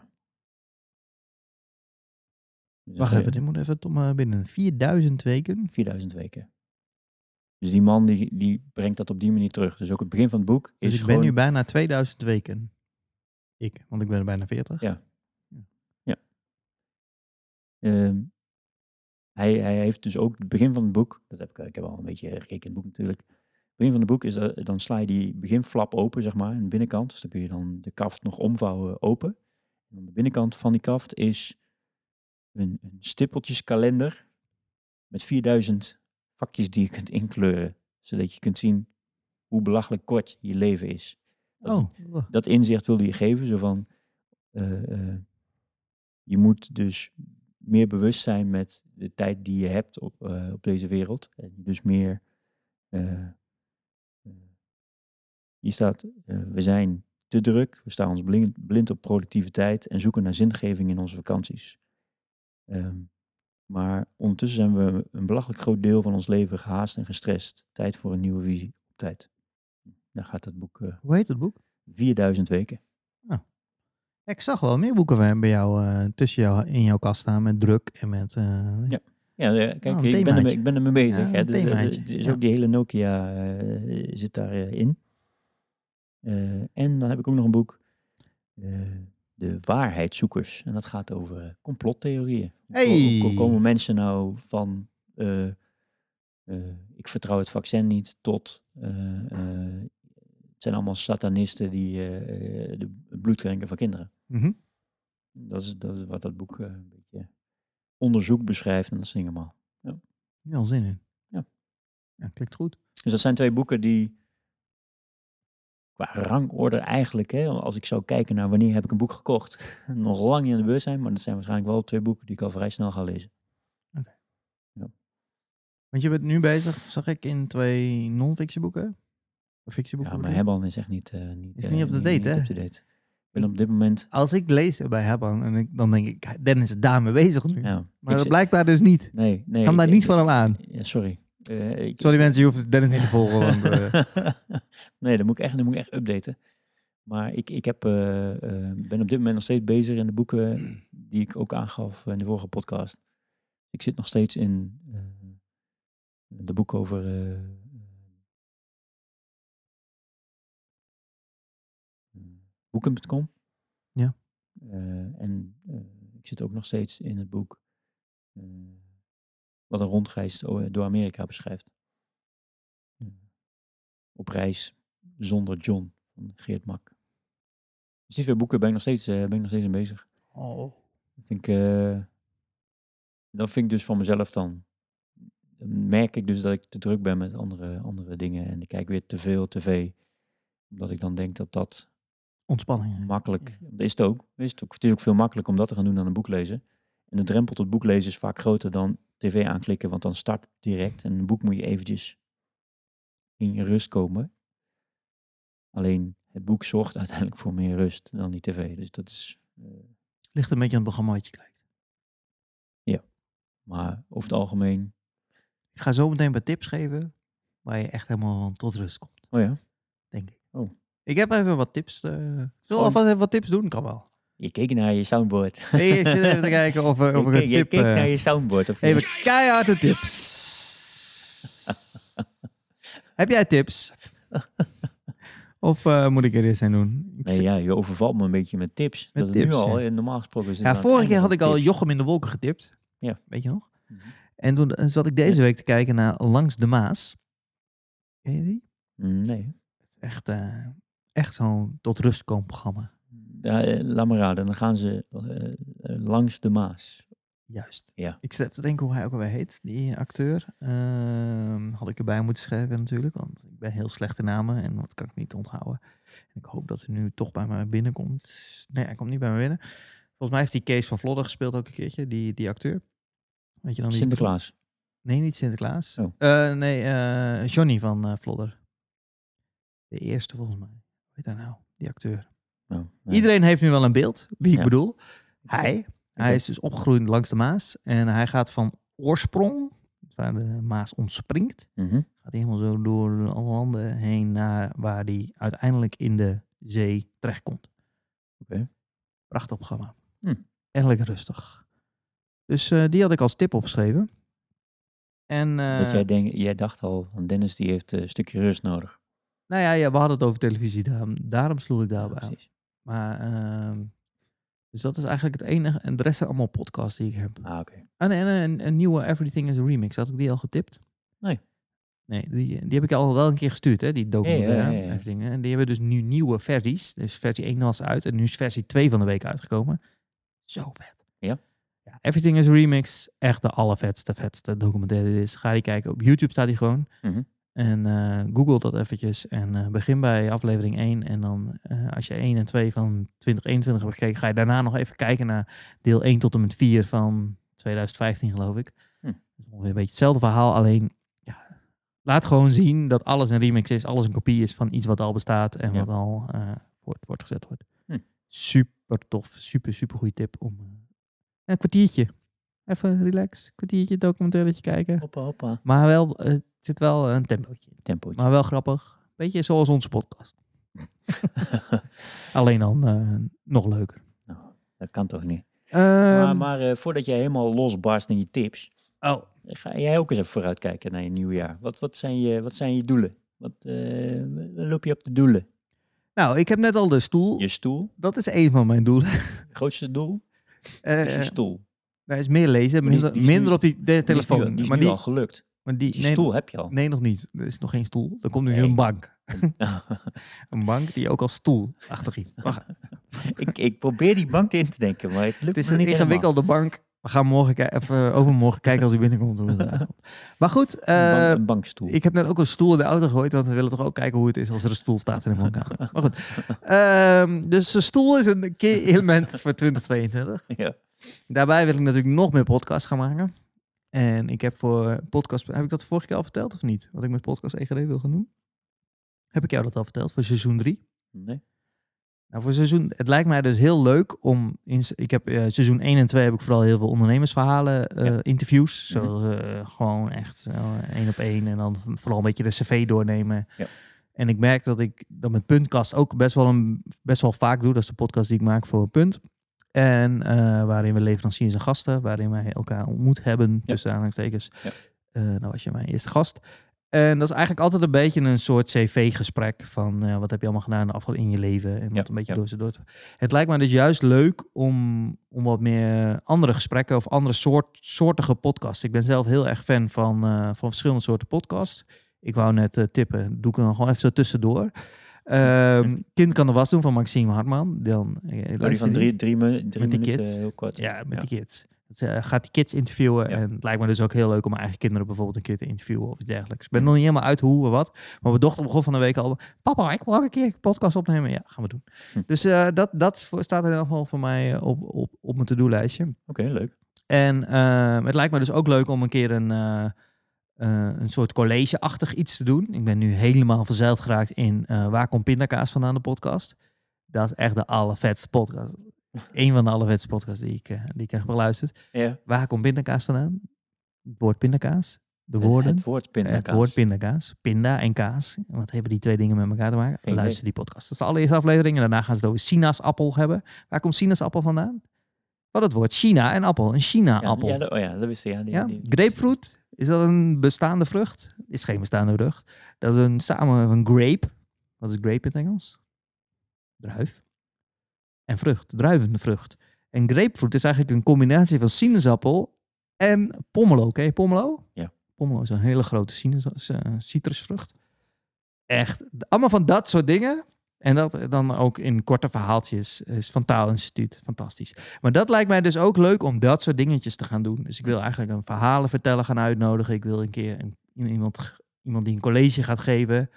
Dus Wacht even, dit moet even tot me binnen. vierduizend weken? vierduizend weken. Dus die man die, die brengt dat op die manier terug. Dus ook het begin van het boek is Dus ik gewoon... ben nu bijna tweeduizend weken. Ik, want ik ben er bijna veertig. Ja. Ja. Um, hij, hij heeft dus ook het begin van het boek... Dat heb ik, ik heb al een beetje gekeken in het boek natuurlijk. Het begin van het boek is, dat, dan sla je die beginflap open, zeg maar, aan de binnenkant. Dus dan kun je dan de kaft nog omvouwen open. En aan de binnenkant van die kaft is een, een stippeltjeskalender met vierduizend vakjes die je kunt inkleuren. Zodat je kunt zien hoe belachelijk kort je leven is. Dat, oh. dat inzicht wilde je geven. Zo van, uh, uh, je moet dus meer bewust zijn met de tijd die je hebt op, uh, op deze wereld. En dus meer... Uh, uh, hier staat, uh, we zijn te druk. We staan ons blind, blind op productiviteit en zoeken naar zingeving in onze vakanties. Um, Maar ondertussen zijn we een belachelijk groot deel van ons leven gehaast en gestrest. Tijd voor een nieuwe visie op tijd. Daar gaat het boek... Uh, Hoe heet het boek? vierduizend weken. Oh. Ik zag wel meer boeken van bij jou, uh, tussen jou in jouw kast staan met druk en met... Uh... Ja. Ja, uh, kijk, oh, ik, ben er, ik ben er mee bezig. Ja, hè. Dus, uh, dus ja. ook die hele Nokia uh, zit daarin. Uh, in. uh, en dan heb ik ook nog een boek... Uh, De Waarheidszoekers. En dat gaat over complottheorieën. Hey. Hoe komen mensen nou van uh, uh, ik vertrouw het vaccin niet, tot uh, uh, het zijn allemaal satanisten die uh, uh, de bloed drinken van kinderen. Mm-hmm. Dat is, dat is wat dat boek uh, een beetje onderzoek beschrijft en dat zingen allemaal. Ja. Wel zin in. Ja. Ja, klinkt goed. Dus dat zijn twee boeken die qua rangorde eigenlijk, hè, als ik zou kijken naar wanneer heb ik een boek gekocht, nog lang niet aan de beurs zijn, maar dat zijn waarschijnlijk wel twee boeken die ik al vrij snel ga lezen. Oké. Okay. Ja. Want je bent nu bezig, zag ik, in twee non-fiction boeken? Of fictieboeken? Ja, maar Hebban is echt niet... Uh, niet is uh, niet op de date, niet, hè? Niet op de date. Ik ben op dit moment... Als ik lees bij Hebban, en ik, dan denk ik, Dennis is daarmee bezig nu. Ja, maar dat blijkbaar dus niet. Nee, nee. Ik kan daar ik, niet ik, van hem aan. Ja, sorry. Uh, ik, sorry mensen, je hoeft Dennis niet te volgen. Want, uh... nee, dan moet ik echt, dan moet ik echt updaten. Maar ik, ik heb, uh, uh, ben op dit moment nog steeds bezig in de boeken die ik ook aangaf in de vorige podcast. Ik zit nog steeds in uh, de boek over uh, uh, boeken punt com. Ja. Uh, en uh, ik zit ook nog steeds in het boek uh, wat een rondreis door Amerika beschrijft. Uh, op reis zonder John van Geert Mak. Dus die twee boeken ben ik nog steeds, uh, ben ik nog steeds in bezig. Oh. Dat vind ik, uh, dat vind ik dus van mezelf dan. Dan merk ik dus dat ik te druk ben met andere, andere dingen. En ik kijk weer te veel tv. Omdat ik dan denk dat dat... Ontspanning. Makkelijk. Ja. Dat is het ook. Is het ook. Het is ook veel makkelijker om dat te gaan doen dan een boek lezen. En de drempel tot boek lezen is vaak groter dan tv aanklikken. Want dan start het direct. En een boek moet je eventjes in je rust komen. Alleen het boek zorgt uiteindelijk voor meer rust dan die tv. Dus dat is... Uh... Ligt een beetje aan het programma wat je kijkt. Ja. Maar over het algemeen... Ik ga zo meteen wat tips geven waar je echt helemaal tot rust komt. Oh ja? Denk ik. Oh. Ik heb even wat tips. Uh, zullen we alvast even wat tips doen? Kan wel. Je keek naar je soundboard. Nee, ik zit even te kijken of, er, of ik een je tip... Je keek uh, naar je soundboard. Of even keiharde tips. Heb jij tips? Of uh, moet ik er eens aan doen? Ik nee, ja, je overvalt me een beetje met tips. Met dat tips, is nu al, ja. normaal gesproken... Is ja, vorige keer had ik tips. al Jochem in de wolken getipt. Ja. Weet je nog? Mm-hmm. En toen zat ik deze week te kijken naar Langs de Maas. Ken je die? Nee. Echt, uh, echt zo'n tot rust komen programma. Ja, uh, laat maar raden, dan gaan ze uh, uh, langs de Maas. Juist. Ja. Ik zit te denken hoe hij ook alweer heet, die acteur. Uh, had ik erbij moeten schrijven natuurlijk, want ik ben heel slecht in namen en dat kan ik niet onthouden. En ik hoop dat hij nu toch bij mij binnenkomt. Nee, hij komt niet bij me binnen. Volgens mij heeft hij Kees van Vlodder gespeeld ook een keertje, die, die acteur. Weet je dan Sinterklaas? Nee, niet Sinterklaas. Oh. Uh, nee, uh, Johnny van uh, Vlodder. De eerste volgens mij. Hoe heet hij nou? Die acteur. Oh, nee. Iedereen heeft nu wel een beeld, wie ik ja. bedoel. Hij... Hij is dus opgegroeid langs de Maas. En hij gaat van oorsprong, waar de Maas ontspringt, mm-hmm. gaat hij helemaal zo door alle landen heen naar waar hij uiteindelijk in de zee terechtkomt. Okay. Prachtig programma. Hm. Echt lekker rustig. Dus uh, die had ik als tip opgeschreven. En, uh, dat jij, denk, jij dacht al, Dennis die heeft een stukje rust nodig. Nou ja, ja we hadden het over televisie. Daarom, daarom sloeg ik daarbij ja, aan. Maar... Uh, Dus dat is eigenlijk het enige. En de rest zijn allemaal podcasts die ik heb. Ah, oké. Okay. En, en een, een nieuwe Everything is a Remix. Had ik die al getipt? Nee. Nee, die, die heb ik al wel een keer gestuurd, hè? Die documentaire. Ja, ja, ja, ja. Everything. En die hebben dus nu nieuwe versies. Dus versie één was uit. En nu is versie twee van de week uitgekomen. Zo vet. Ja. ja Everything is a Remix. Echt de allervetste, vetste documentaire die is. Ga die kijken. Op YouTube staat die gewoon. Mm-hmm. En uh, google dat eventjes en uh, begin bij aflevering één. En dan uh, als je één en twee van twintig eenentwintig hebt gekeken, ga je daarna nog even kijken naar deel één tot en met vier van twintig vijftien, geloof ik. Hm. Dus ongeveer een beetje hetzelfde verhaal, alleen ja, laat gewoon zien dat alles een remix is, alles een kopie is van iets wat al bestaat en ja. wat al uh, voort, voortgezet wordt. Hm. Super tof, super, super goede tip om uh, een kwartiertje, even relax, kwartiertje documentairetje kijken. Hoppa, hoppa. Maar wel... Uh, zit wel een tempootje. tempootje. Maar wel grappig. Beetje zoals onze podcast. Alleen dan uh, nog leuker. Nou, dat kan toch niet. Um, maar maar uh, voordat jij helemaal losbarst in je tips. Oh. Ga jij ook eens even vooruitkijken naar je nieuwjaar. Wat, wat, zijn, je, wat zijn je doelen? Wat uh, loop je op de doelen? Nou, ik heb net al de stoel. Je stoel? Dat is één van mijn doelen. Grootste doel? Uh, is je stoel? Dat is meer lezen. Minder, die, die is minder nu, op die de telefoon. Die is nu, die is maar nu die, al gelukt. Maar die, Die nee, stoel heb je al. Nee, nog niet. Er is nog geen stoel. Er komt nu Nee. een bank. Een bank die ook als stoel achter iets. Wacht. ik, ik probeer die bank in te denken, maar het lukt Het is me een niet ingewikkelde bank. We gaan morgen ki- even overmorgen kijken als hij binnenkomt hoe het eruit komt. Maar goed, helemaal. Een, uh, bank, een bankstoel. ik heb net ook een stoel in de auto gegooid, want we willen toch ook kijken hoe het is als er een stoel staat in de woonkamer. Maar goed, uh, dus een stoel is een key element voor twintig tweeëntwintig. Ja. Daarbij wil ik natuurlijk nog meer podcasts gaan maken. En ik heb voor podcast, heb ik dat vorige keer al verteld of niet? Wat ik met podcast E G D wil gaan doen? Heb ik jou dat al verteld voor seizoen drie? Nee. Nou, voor seizoen, het lijkt mij dus heel leuk om, in, ik heb uh, seizoen één en twee heb ik vooral heel veel ondernemersverhalen, uh, ja. interviews. Mm-hmm. Zo uh, gewoon echt uh, één op één en dan vooral een beetje de cv doornemen. Ja. En ik merk dat ik dat met Puntkast ook best wel, een, best wel vaak doe. Dat is de podcast die ik maak voor Punt. En uh, waarin we leveranciers en gasten, waarin wij elkaar ontmoet hebben, ja. tussen aanhalingstekens. Ja. Uh, nou was je mijn eerste gast. En dat is eigenlijk altijd een beetje een soort cv-gesprek van uh, wat heb je allemaal gedaan afval in je leven en ja, wat een beetje ja. door ze door. Het lijkt mij dus juist leuk om, om wat meer andere gesprekken of andere soort, soortige podcasts. Ik ben zelf heel erg fan van, uh, van verschillende soorten podcasts. Ik wou net uh, tippen, doe ik dan gewoon even zo tussendoor. Uh, Kind kan de was doen van Maxime Hartman. Dan, uh, oh, die van drie, drie, drie, drie met minuten, kids. heel kort. Ja, met ja. die kids. Het, uh, gaat die kids interviewen. Ja. En het lijkt me dus ook heel leuk om mijn eigen kinderen bijvoorbeeld een keer te interviewen of iets dergelijks. Ik ben nog niet helemaal uit hoe of wat. Maar mijn dochter begon van de week al. Papa, ik wil ook een keer een podcast opnemen. Ja, gaan we doen. Hm. Dus uh, dat, dat staat in ieder geval voor mij op, op, op mijn to-do-lijstje. Oké, okay, leuk. En uh, het lijkt me dus ook leuk om een keer een... Uh, Uh, een soort college-achtig iets te doen. Ik ben nu helemaal verzeild geraakt in uh, Waar komt pindakaas vandaan, de podcast. Dat is echt de allervetste podcast. Eén van de allervetste podcasts die ik, uh, die ik heb geluisterd. Ja. Waar komt pindakaas vandaan? Het woord pindakaas. De woorden. Het woord pindakaas. Het woord pindakaas. Pinda en kaas. Wat hebben die twee dingen met elkaar te maken? Geen Luister die podcast. Dat is de allereerste aflevering. En daarna gaan ze het over sinaasappel hebben. Waar komt sinaasappel vandaan? Wat het woord China en appel. Een China-appel. Ja, ja, oh ja, dat wist ik. Ja, die, ja? die, die, grapefruit. Is dat een bestaande vrucht? Is geen bestaande vrucht. Dat is een samen van grape. Wat is grape in het Engels? Druif. En vrucht. Druivende vrucht. En grapefruit is eigenlijk een combinatie van sinaasappel en pomelo. Ken je pomelo? Ja. Pomelo is een hele grote sinus, uh, citrusvrucht. Echt. Allemaal van dat soort dingen. En dat dan ook in korte verhaaltjes is van Taalinstituut. Fantastisch. Maar dat lijkt mij dus ook leuk om dat soort dingetjes te gaan doen. Dus ik wil eigenlijk een verhalenverteller gaan uitnodigen. Ik wil een keer een, iemand, iemand die een college gaat geven.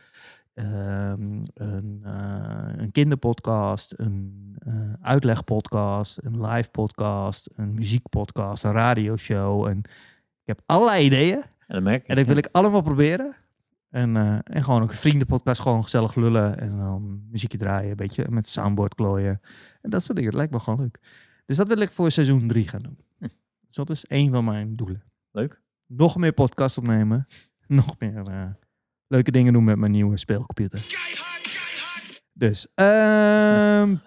Um, een, uh, een kinderpodcast. Een uh, uitlegpodcast. Een live podcast. Een muziekpodcast. Een radioshow. En ik heb allerlei ideeën. Ja, dat merk ik, en dat ja. wil ik allemaal proberen. En, uh, en gewoon ook een vriendenpodcast, gewoon gezellig lullen. En dan muziekje draaien, een beetje met soundboard klooien. En dat soort dingen, dat lijkt me gewoon leuk. Dus dat wil ik voor seizoen drie gaan doen. Hm. Dus dat is één van mijn doelen. Leuk. Nog meer podcast opnemen. Nog meer uh, leuke dingen doen met mijn nieuwe speelcomputer. Keihard, keihard. Dus, um,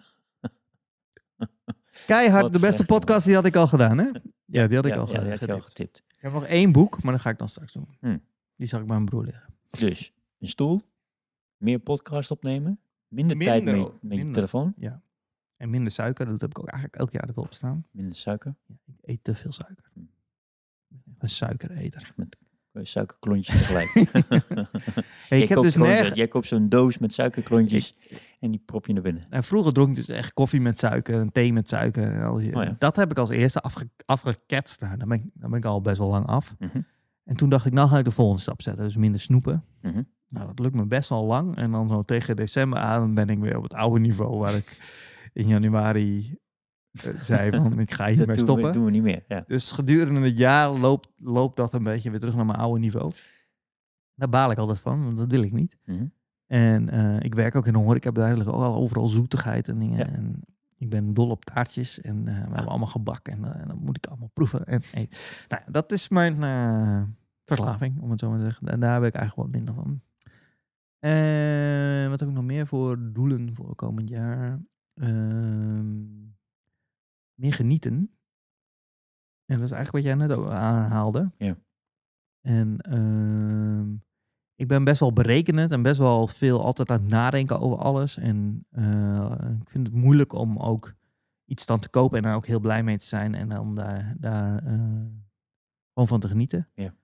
keihard, de beste podcast, die had ik al gedaan, hè? Ja, die had ik ja, al, ja, ge- die had je al getipt. Ik heb nog één boek, maar dat ga ik dan straks doen. Hm. Die zag ik bij mijn broer liggen. Dus, een stoel, meer podcast opnemen, minder, minder tijd met, met minder. je telefoon. Ja. En minder suiker, dat heb ik ook eigenlijk elk jaar erop staan. Minder suiker. Ja, ik eet te veel suiker. Hm. Een suikereter. Met suikerklontjes tegelijk. hey, ik heb dus nerg... Jij koopt zo'n doos met suikerklontjes ik... en die prop je naar binnen. En vroeger dronk ik dus echt koffie met suiker en thee met suiker. En al die... oh, ja. Dat heb ik als eerste afge... afgeketst. Nou, dan ben, ik, dan ben ik al best wel lang af. Mm-hmm. En toen dacht ik, nou ga ik de volgende stap zetten. Dus minder snoepen. Mm-hmm. Nou, dat lukt me best wel lang. En dan zo tegen december aan ben ik weer op het oude niveau waar ik in januari uh, zei van ik ga hiermee stoppen. Dat doen we niet meer. Ja. Dus gedurende het jaar loopt, loopt dat een beetje weer terug naar mijn oude niveau. Daar baal ik altijd van, want dat wil ik niet. Mm-hmm. En uh, ik werk ook in een horecabedrijf, ook al overal zoetigheid en dingen. Ja. En ik ben dol op taartjes en uh, we ah. hebben allemaal gebak en, uh, en dat moet ik allemaal proeven. En, hey, nou, dat is mijn uh, verslaving, om het zo maar te zeggen. En daar heb ik eigenlijk wat minder van. En wat heb ik nog meer voor doelen voor komend jaar? Uh, meer genieten. En dat is eigenlijk wat jij net ook aanhaalde. Ja. En uh, ik ben best wel berekenend en best wel veel altijd aan het nadenken over alles. En uh, ik vind het moeilijk om ook iets dan te kopen en daar ook heel blij mee te zijn. En dan daar, daar uh, gewoon van te genieten. Ja.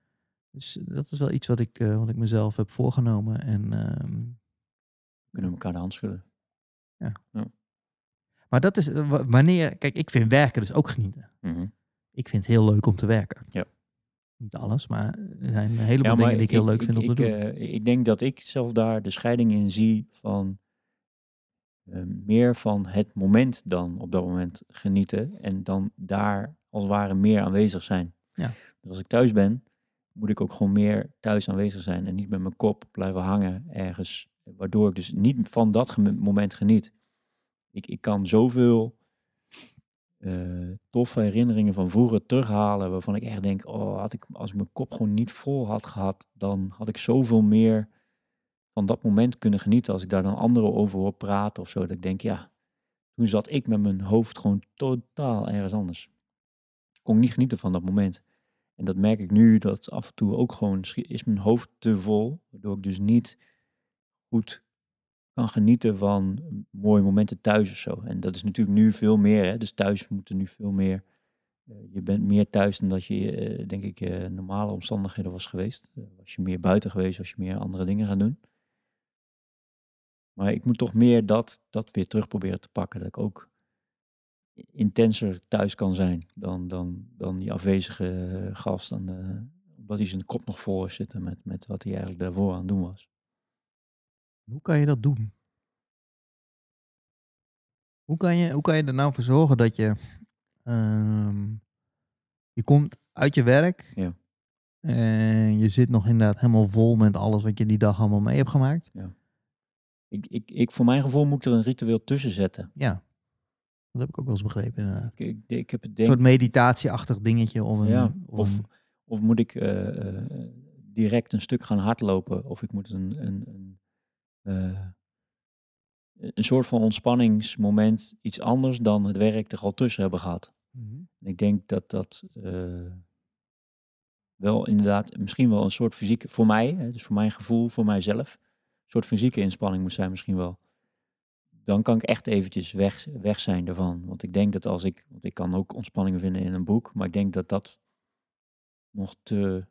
Dus dat is wel iets wat ik, uh, wat ik mezelf heb voorgenomen. En, uh, We kunnen elkaar de hand schudden. Ja. ja. Maar dat is uh, wanneer... Kijk, ik vind werken dus ook genieten. Mm-hmm. Ik vind het heel leuk om te werken. Ja. Niet alles, maar er zijn een heleboel ja, dingen die ik heel ik, leuk ik, vind om ik, te doen. Uh, ik denk dat ik zelf daar de scheiding in zie van uh, meer van het moment dan op dat moment genieten. En dan daar als het ware meer aanwezig zijn. Ja. Dus als ik thuis ben, moet ik ook gewoon meer thuis aanwezig zijn. En niet met mijn kop blijven hangen ergens. Waardoor ik dus niet van dat moment geniet. Ik, ik kan zoveel uh, toffe herinneringen van vroeger terughalen. Waarvan ik echt denk, oh, had ik, als ik mijn kop gewoon niet vol had gehad. Dan had ik zoveel meer van dat moment kunnen genieten. Als ik daar dan anderen over hoor praten of zo. Dat ik denk, ja, toen zat ik met mijn hoofd gewoon totaal ergens anders. Ik kon niet genieten van dat moment. En dat merk ik nu, dat af en toe ook gewoon is mijn hoofd te vol. Waardoor ik dus niet goed kan genieten van mooie momenten thuis of zo. En dat is natuurlijk nu veel meer. Hè? Dus thuis moeten nu veel meer. Uh, je bent meer thuis dan dat je, uh, denk ik, uh, normale omstandigheden was geweest. Uh, was je meer buiten geweest, was je meer andere dingen gaan doen. Maar ik moet toch meer dat, dat weer terug proberen te pakken. Dat ik ook intenser thuis kan zijn dan, dan, dan die afwezige gast. En, uh, omdat hij zijn kop nog vol heeft zitten met, met wat hij eigenlijk daarvoor aan het doen was. Hoe kan je dat doen? Hoe kan je, hoe kan je er nou voor zorgen dat je... Uh, je komt uit je werk... Ja. En je zit nog inderdaad helemaal vol met alles wat je die dag allemaal mee hebt gemaakt. Ja. Ik, ik, ik, voor mijn gevoel moet ik er een ritueel tussen zetten. Ja, dat heb ik ook wel eens begrepen inderdaad. Ik, ik, ik heb het denk... Een soort meditatieachtig dingetje. Of, een, ja, of, of, een... of moet ik uh, uh, direct een stuk gaan hardlopen. Of ik moet een, een, een, uh, een soort van ontspanningsmoment, iets anders dan het werk er al tussen hebben gehad. Mm-hmm. En ik denk dat dat uh, wel inderdaad misschien wel een soort fysieke, voor mij, hè, dus voor mijn gevoel, voor mijzelf, een soort fysieke inspanning moet zijn misschien wel. Dan kan ik echt eventjes weg, weg zijn ervan. Want ik denk dat als ik, want ik kan ook ontspanningen vinden in een boek, maar ik denk dat dat nog te...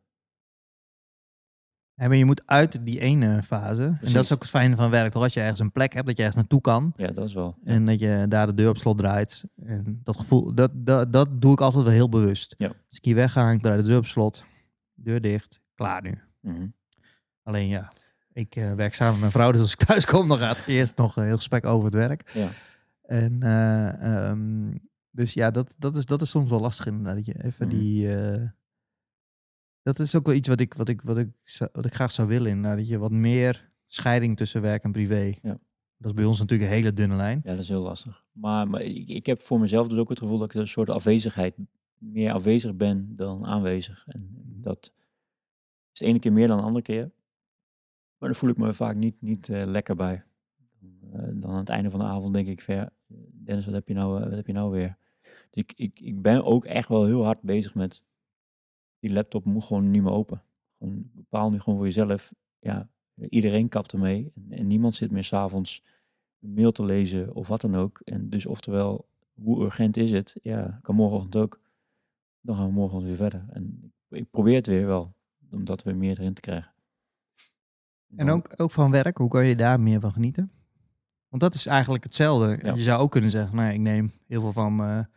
Ja, maar je moet uit die ene fase. Precies. En dat is ook het fijne van werk. Toch als je ergens een plek hebt, dat je ergens naartoe kan. Ja, dat is wel. Ja. En dat je daar de deur op slot draait. En dat gevoel, dat, dat, dat doe ik altijd wel heel bewust. Ja. Als ik hier wegga, ik draai de deur op slot. Deur dicht, klaar nu. Mm-hmm. Alleen ja, ik uh, werk samen met mijn vrouw. Dus als ik thuis kom, dan gaat eerst nog een heel gesprek over het werk. Ja. En uh, um, dus ja, dat, dat, is, dat is soms wel lastig inderdaad. Dat je even mm-hmm. die... Uh, dat is ook wel iets wat ik, wat ik, wat ik, wat ik graag zou willen. Nou, dat je wat meer scheiding tussen werk en privé. Ja. Dat is bij ons natuurlijk een hele dunne lijn. Ja, dat is heel lastig. Maar, maar ik, ik heb voor mezelf dus ook het gevoel dat ik een soort afwezigheid, meer afwezig ben dan aanwezig. En dat is de ene keer meer dan de andere keer. Maar dan voel ik me vaak niet, niet uh, lekker bij. Uh, dan aan het einde van de avond denk ik, ver, Dennis, wat heb je nou, uh, wat heb je nou weer? Dus ik, ik, ik ben ook echt wel heel hard bezig met, die laptop moet gewoon niet meer open. Gewoon, bepaal nu gewoon voor jezelf, ja, iedereen kapt ermee. En, en niemand zit meer 's avonds een mail te lezen of wat dan ook. En dus oftewel, hoe urgent is het? Ja, kan morgenochtend ook. Dan gaan we morgenochtend weer verder. En ik, ik probeer het weer wel, om dat weer meer erin te krijgen. En, en ook, ook van werk, hoe kan je daar meer van genieten? Want dat is eigenlijk hetzelfde. Ja. Je zou ook kunnen zeggen, nou, ik neem heel veel van mijn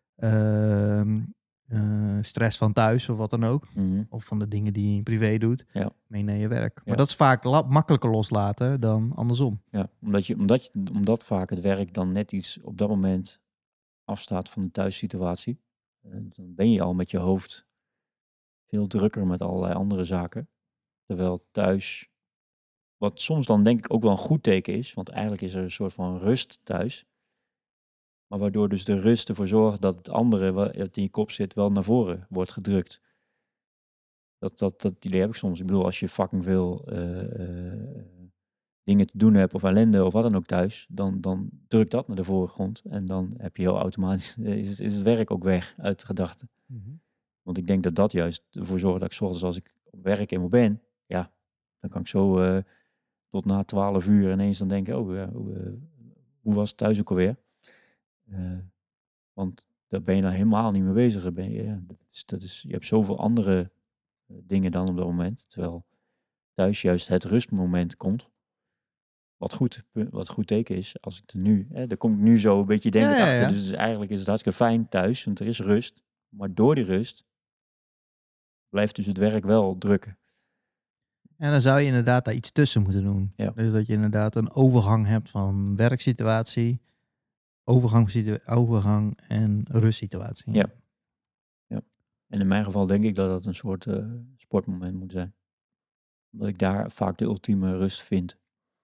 uh, uh, stress van thuis of wat dan ook. Mm-hmm. Of van de dingen die je privé doet, ja. mee naar je werk. Maar ja. dat is vaak la- makkelijker loslaten dan andersom. Ja, omdat, je, omdat, je, omdat vaak het werk dan net iets op dat moment afstaat van de thuissituatie. Uh, dan ben je al met je hoofd veel drukker met allerlei andere zaken. Terwijl thuis, wat soms dan denk ik ook wel een goed teken is, want eigenlijk is er een soort van rust thuis. Maar waardoor dus de rust ervoor zorgt dat het andere wat in je kop zit wel naar voren wordt gedrukt. Dat, dat, dat idee heb ik soms. Ik bedoel, als je fucking veel uh, uh, dingen te doen hebt of ellende of wat dan ook thuis, dan, dan drukt dat naar de voorgrond. En dan heb je heel automatisch, is, is het werk ook weg uit de gedachten. Mm-hmm. Want ik denk dat dat juist ervoor zorgt dat ik 's ochtends als ik op werk eenmaal ben, ja, dan kan ik zo uh, tot na twaalf uur ineens dan denken, oh, uh, uh, hoe was het thuis ook alweer? Uh, want daar ben je nou helemaal niet mee bezig. Ben je, ja, dat is, dat is, je hebt zoveel andere dingen dan op dat moment. Terwijl thuis juist het rustmoment komt. Wat goed, wat goed teken is, als ik er nu, hè, daar kom ik nu zo een beetje denk ik Ja, ja, achter. ja. Dus eigenlijk is het hartstikke fijn thuis, want er is rust. Maar door die rust blijft dus het werk wel drukken. En dan zou je inderdaad daar iets tussen moeten doen. Ja. Dus dat je inderdaad een overgang hebt van werksituatie, overgang, situa- overgang en rustsituatie. Ja. Ja. En in mijn geval denk ik dat dat een soort uh, sportmoment moet zijn. Omdat ik daar vaak de ultieme rust vind.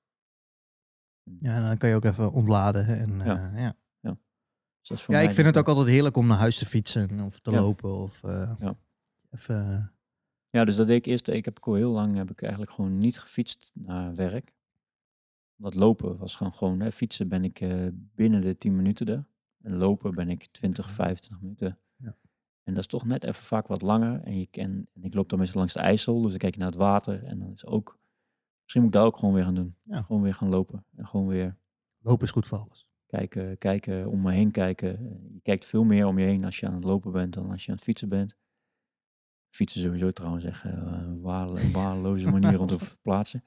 Ja, en dan kan je ook even ontladen. En, uh, Ja. ja. Ja, dus dat is voor ja mij ik vind het de- ook altijd heerlijk om naar huis te fietsen of te Ja. lopen. Of uh, Ja. even... Ja, dus dat deed ik eerst. Ik heb al heel lang heb ik eigenlijk gewoon niet gefietst naar werk. Dat lopen was gewoon gewoon. Hè, fietsen ben ik uh, binnen de tien minuten er. En lopen ben ik twintig, vijfentwintig minuten. Ja. En dat is toch net even vaak wat langer. En, je ken, en ik loop dan meestal langs de IJssel. Dus dan kijk je naar het water. En dan is ook... Misschien moet ik dat ook gewoon weer gaan doen. Ja. Gewoon weer gaan lopen. En gewoon weer... Lopen is goed voor alles. Kijken, kijken, om me heen kijken. Je kijkt veel meer om je heen als je aan het lopen bent dan als je aan het fietsen bent. Fietsen sowieso trouwens echt een uh, waardeloze manier om te verplaatsen.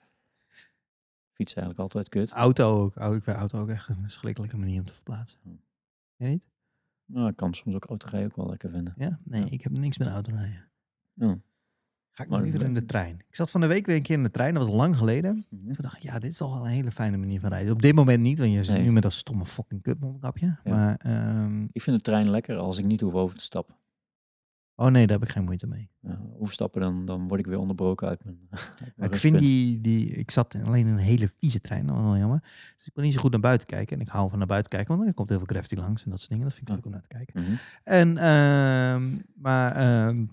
Fietsen eigenlijk altijd kut. Auto ook. Ik vind auto ook echt een verschrikkelijke manier om te verplaatsen. Jij niet? Nou, ik kan soms ook autorijden ook wel lekker vinden. Ja? Nee, Ja. ik heb niks met autorijden. Ja. Ga ik Maar nog liever dat- in de trein. Ik zat van de week weer een keer in de trein, dat was lang geleden. Mhm. Toen dacht ik, ja, dit is al wel een hele fijne manier van rijden. Op dit moment niet, want je zit Nee. nu met dat stomme fucking kutmondkapje. Ja. Maar, ehm, Ik vind de trein lekker als ik niet hoef over te stappen. oh nee, daar heb ik geen moeite mee. Ja, overstappen, dan, dan word ik weer onderbroken uit mijn, uit mijn Maar ik vind rustpunt. die, die, ik zat alleen in een hele vieze trein, dat was wel jammer. Dus ik kon niet zo goed naar buiten kijken. En ik hou van naar buiten kijken, want er komt heel veel gravity langs en dat soort dingen. Dat vind ik Ja. leuk om naar te kijken. Mhm. En, ehm, maar ehm,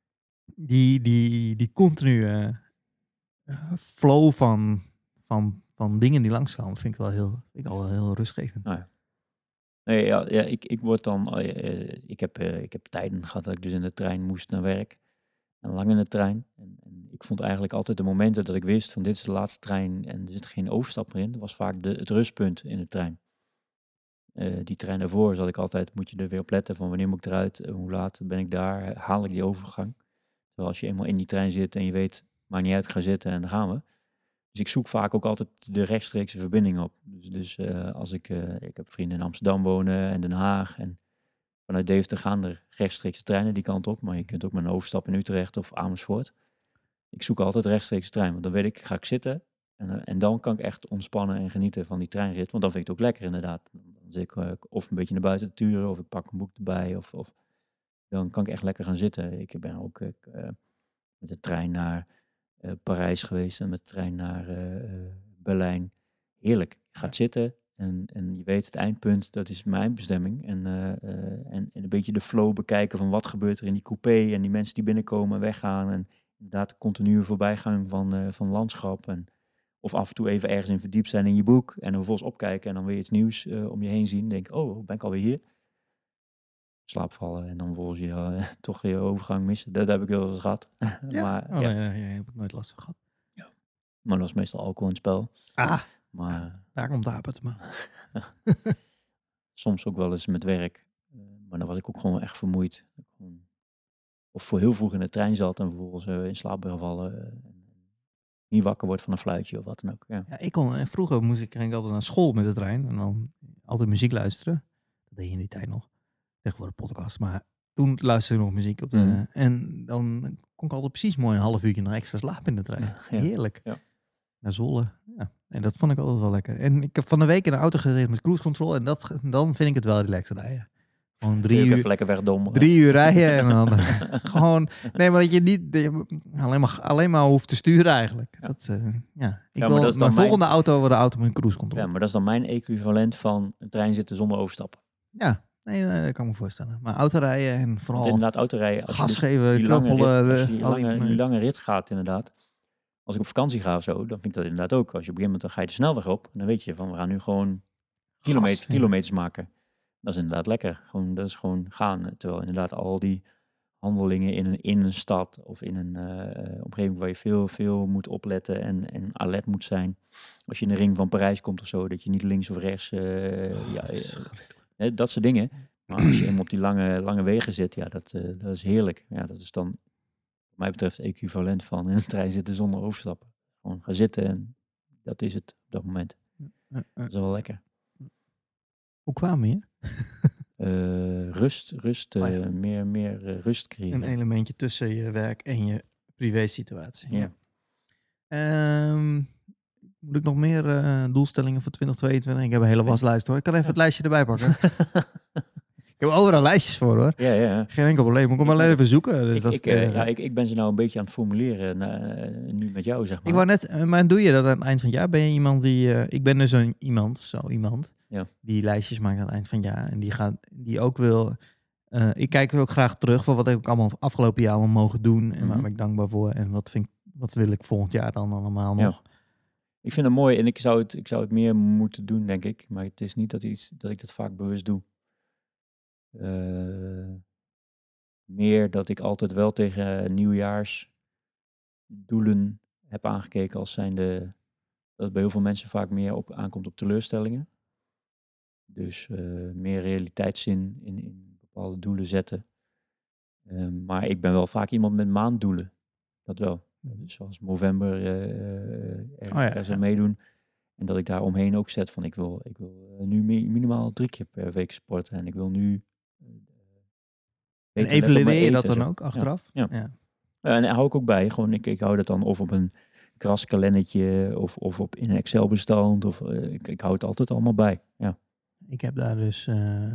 die, die, die continue eh, flow van, van, van dingen die langskomen, vind ik wel heel, vind ik al wel heel rustgevend. Nou ja. Nee, ja, ja ik, ik word dan... eh, eh, ik, heb, eh, ik heb tijden gehad dat ik dus in de trein moest naar werk. En lang in de trein. En, en ik vond eigenlijk altijd de momenten dat ik wist van dit is de laatste trein en er zit geen overstap meer in. Dat was vaak de, het rustpunt in de trein. Eh, die trein daarvoor zat ik altijd, moet je er weer op letten van wanneer moet ik eruit, eh, hoe laat ben ik daar, haal ik die overgang. Terwijl als je eenmaal in die trein zit en je weet, maakt niet uit, ik ga zitten en dan gaan we. Dus ik zoek vaak ook altijd de rechtstreekse verbinding op. Dus, dus uh, als ik, uh, ik heb vrienden in Amsterdam wonen en Den Haag en vanuit Deventer gaan er rechtstreekse treinen die kant op. Maar je kunt ook met een overstap in Utrecht of Amersfoort. Ik zoek altijd rechtstreekse trein, want dan weet ik, ga ik zitten. En, uh, en dan kan ik echt ontspannen en genieten van die treinrit. Want dan vind ik het ook lekker inderdaad. Dan zit ik uh, of een beetje naar buiten turen, of ik pak een boek erbij. Of, of dan kan ik echt lekker gaan zitten. Ik ben ook ik, uh, met de trein naar uh, Parijs geweest en met de trein naar uh, uh, Berlijn. Heerlijk. Je gaat zitten. En, en je weet het eindpunt, dat is mijn bestemming. En, uh, uh, en, en een beetje de flow bekijken van wat gebeurt er in die coupé. En die mensen die binnenkomen en weggaan. En inderdaad de continue voorbijgang van, uh, van landschap. En, of af en toe even ergens in verdiept zijn in je boek. En dan vervolgens opkijken en dan weer iets nieuws uh, om je heen zien. Denk, oh, ben ik alweer hier? Slaapvallen en dan vervolgens je uh, toch je overgang missen. Dat heb ik wel eens gehad. Ja, maar, oh, ja. nee, ja, ja, heb ik nooit last van gehad. Ja. Maar dat was meestal alcohol in het spel. Ah, Maar... ja, daar komt de aap uit, maar. Soms ook wel eens met werk. Uh, maar dan was ik ook gewoon echt vermoeid. Of voor heel vroeg in de trein zat en vervolgens uh, in slaap ben gevallen. Uh, niet wakker wordt van een fluitje of wat dan ook. Ja. Ja, ik kon, vroeger moest ik, ging ik altijd naar school met de trein en dan altijd muziek luisteren. Dat deed je in die tijd nog. Tegenwoordig podcast, maar toen luisterde ik nog muziek op de, Mm. en dan kon ik altijd precies mooi een half uurtje nog extra slapen in de trein. Ja. Heerlijk. Ja. Naar Zwolle. Ja. En dat vond ik altijd wel lekker. En ik heb van de week in de auto gezeten met cruise control en dat, dan vind ik het wel relaxed rijden. Gewoon drie uur, even lekker wegdommelen. drie uur rijden en dan gewoon, nee, maar dat je niet dat je alleen maar, alleen maar hoeft te sturen eigenlijk. Ja. Dat, uh, ja. Ik Ja, maar wil, dat is dan mijn volgende mijn- auto wordt de auto met een cruise control. Ja, maar dat is dan mijn equivalent van een trein zitten zonder overstappen. Ja, nee, nee, dat kan ik me voorstellen. Maar autorijden en Want vooral inderdaad, autorijden. als je gas dus geven, die lange knuppelen. rit- als de- je die al die- lange, die lange rit gaat inderdaad. Als ik op vakantie ga of zo, dan vind ik dat inderdaad ook. Als je op een gegeven moment, dan ga je de snelweg op. En dan weet je van, we gaan nu gewoon kilometer, Gas, ja. kilometers maken. Dat is inderdaad lekker. Gewoon, dat is gewoon gaan. Terwijl inderdaad al die handelingen in een, in een stad of in een uh, omgeving waar je veel, veel moet opletten en, en alert moet zijn. Als je in de ring van Parijs komt of zo, dat je niet links of rechts, uh, ja, uh, dat soort dingen. Maar als je eenmaal op die lange, lange wegen zit, ja, dat, uh, dat is heerlijk. Ja, dat is dan mij betreft equivalent van in een trein zitten zonder overstappen. Gewoon gaan zitten en dat is het op dat moment. Uh, uh. Dat is wel lekker. Hoe kwamen we hier? Uh, rust, rust, uh, oh ja. meer, meer uh, rust creëren. Een elementje tussen je werk en je privé situatie. Ja. Um, moet ik nog meer uh, doelstellingen voor twintig tweeëntwintig? Ik heb een hele waslijst hoor. Ik kan even ja. het lijstje erbij pakken. Ik heb overal lijstjes voor hoor. Ja, ja. Geen enkel probleem. Ik moet maar even zoeken. Dus ik, dat ik, is uh, ja, ik, ik ben ze nou een beetje aan het formuleren. Uh, nu met jou, zeg maar. Ik wou net, uh, maar doe je dat aan het eind van het jaar? Ben je iemand die... Uh, ik ben dus een iemand, zo iemand, ja. die lijstjes maakt aan het eind van het jaar. En die, gaat, die ook wil... Uh, ik kijk ook graag terug van wat heb ik allemaal afgelopen jaar allemaal mogen doen. En mm-hmm. waar ben ik dankbaar voor. En wat, vind ik, wat wil ik volgend jaar dan allemaal nog. Ja. Ik vind het mooi en ik zou het, ik zou het meer moeten doen, denk ik. Maar het is niet dat, iets, dat ik dat vaak bewust doe. Uh, meer dat ik altijd wel tegen nieuwjaarsdoelen heb aangekeken als zijnde dat het bij heel veel mensen vaak meer op aankomt op teleurstellingen. Dus uh, meer realiteitszin in, in bepaalde doelen zetten. Um, maar ik ben wel vaak iemand met maanddoelen. Dat wel. Dus zoals november uh, er, oh ja, er zou ja. meedoen. En dat ik daar omheen ook zet van ik wil, ik wil uh, nu mi- minimaal drie keer per week sporten. En ik wil nu... Uh, en evalueer je dat dan ook achteraf? Ja. ja. ja. Uh, en daar hou ik ook bij. Gewoon, ik, ik hou dat dan of op een kraskalendertje of, of op in een Excel-bestand. Of, uh, ik, ik hou het altijd allemaal bij. Ja. Ik heb daar dus uh,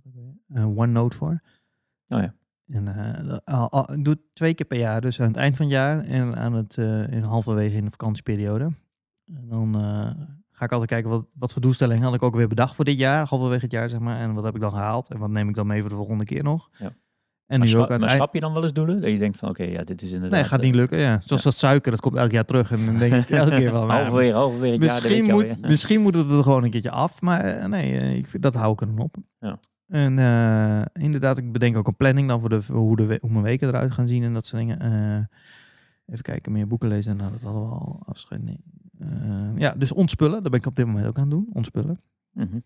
uh, OneNote voor. Oh ja. En uh, al, al, ik doe het twee keer per jaar. Dus aan het eind van het jaar en aan het uh, in halverwege in de vakantieperiode. En dan uh, ga ik altijd kijken wat, wat voor doelstellingen had ik ook weer bedacht voor dit jaar. Halverwege het jaar zeg maar. En wat heb ik dan gehaald. En wat neem ik dan mee voor de volgende keer nog. Ja. En maar nu schra- ook aan maar het schrap je dan wel eens doelen? Dat je denkt van oké, okay, ja, dit is inderdaad... Nee, gaat niet lukken, ja. Zoals ja. dat suiker, dat komt elk jaar terug. En dan denk ik elke keer wel... halverwege, halverwege het misschien jaar... Moet, ja. Misschien moet het er gewoon een keertje af. Maar nee, ik, dat hou ik er dan op. Ja. En uh, inderdaad, ik bedenk ook een planning dan voor, de, voor hoe, de, hoe mijn weken eruit gaan zien en dat soort dingen. Uh, even kijken, meer boeken lezen. Nou, dat hadden we al afscheid. Nee. Uh, ja, dus ontspullen. Dat ben ik op dit moment ook aan het doen. Ontspullen. Mm-hmm.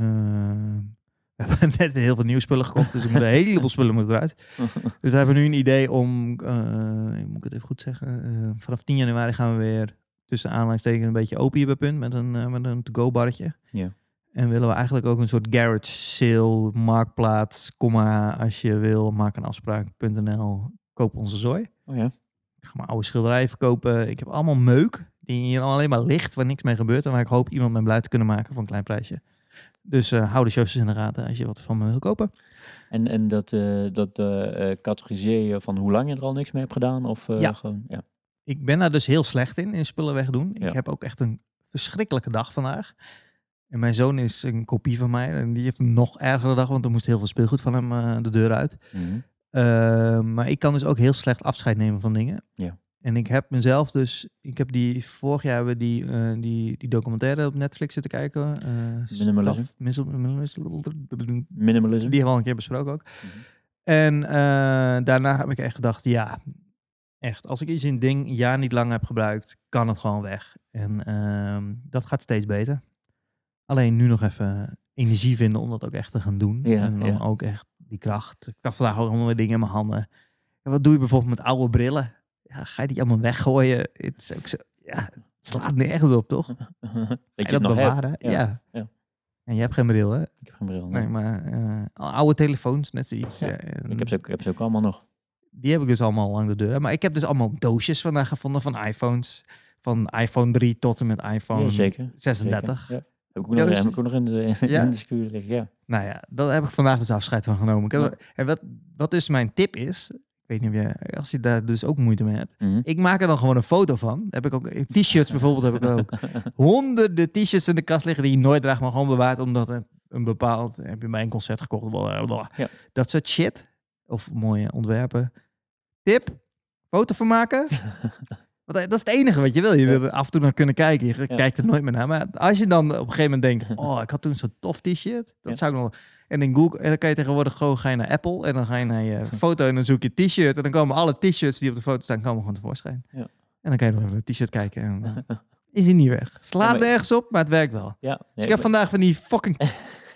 Uh, we hebben net weer heel veel nieuwe spullen gekocht. Dus ik moet een heleboel spullen moeten eruit. Dus we hebben nu een idee om, uh, moet ik het even goed zeggen, uh, vanaf tien januari gaan we weer tussen aanleidingstekens een beetje open hier bij Punt met een, uh, met een to-go barretje. Ja. En willen we eigenlijk ook een soort garage sale, marktplaats, komma, als je wil, maak een afspraak punt n l, koop onze zooi. Oh ja. Ik ga mijn oude schilderijen verkopen. Ik heb allemaal meuk, die hier alleen maar ligt, waar niks mee gebeurt. En waar ik hoop iemand mee blij te kunnen maken voor een klein prijsje. Dus uh, hou de socials in de gaten als je wat van me wil kopen. En, en dat, uh, dat uh, categoriseer je van hoe lang je er al niks mee hebt gedaan? Of, uh, ja. Gewoon, ja. Ik ben daar dus heel slecht in, in spullen wegdoen. Ja. Ik heb ook echt een verschrikkelijke dag vandaag. En mijn zoon is een kopie van mij. En die heeft een nog ergere dag, want er moest heel veel speelgoed van hem uh, de deur uit. Mm-hmm. Uh, maar ik kan dus ook heel slecht afscheid nemen van dingen. Ja. En ik heb mezelf dus... Ik heb die... Vorig jaar hebben we die, uh, die, die documentaire op Netflix zitten kijken. Uh, Minimalism. Staf, minimalism. Minimalism. Die hebben we al een keer besproken ook. Mm-hmm. En uh, daarna heb ik echt gedacht, ja... Echt, als ik iets in ding een jaar niet lang heb gebruikt, kan het gewoon weg. En uh, dat gaat steeds beter. Alleen nu nog even energie vinden om dat ook echt te gaan doen. Ja, en dan ja. ook echt die kracht. Ik had vandaag ook allemaal dingen in mijn handen. En wat doe je bijvoorbeeld met oude brillen? Ja, ga je die allemaal weggooien? Het is ook zo, ja, het slaat nergens op, toch? dat je je dat het nog bewaren? hebt. Ja. Ja. Ja. En je hebt geen bril, hè? Ik heb geen bril. Nee, nee maar uh, oude telefoons, net zoiets. Ja. Ja, en ik, heb ze ook, ik heb ze ook allemaal nog. Die heb ik dus allemaal lang de deur. Maar ik heb dus allemaal doosjes vandaag gevonden van iPhones. Van iPhone drie tot en met iPhone ja, zeker. zesendertig. Zeker. Ja. Heb ik ook nog, ja, heb ik ook nog in de, ja? in de schuur liggen, ja. Nou ja, daar heb ik vandaag dus afscheid van genomen. Ik heb, Ja. En wat, wat dus mijn tip is, ik weet niet of je, als je daar dus ook moeite mee hebt. Mm-hmm. Ik maak er dan gewoon een foto van. Heb ik ook t-shirts bijvoorbeeld, heb ik ook honderden t-shirts in de kast liggen die je nooit draagt, maar gewoon bewaard omdat een, een bepaald, heb je bij een concert gekocht, blablabla. Ja. Dat soort shit. Of mooie ontwerpen. Tip, foto van maken. Want dat is het enige wat je wil. Je wil er af en toe naar kunnen kijken. Je ja. kijkt er nooit meer naar. Maar als je dan op een gegeven moment denkt, oh, ik had toen zo'n tof t-shirt. Dat ja. zou ik nog... En in Google, en dan kan je tegenwoordig gewoon ga je naar Apple en dan ga je naar je foto en dan zoek je t-shirt en dan komen alle t-shirts die op de foto staan komen gewoon tevoorschijn. Ja. En dan kan je nog even een t-shirt kijken en uh, is hij niet weg. Slaat ja, maar... nergens op, maar het werkt wel. Ja, nee, dus ik heb maar... vandaag van die fucking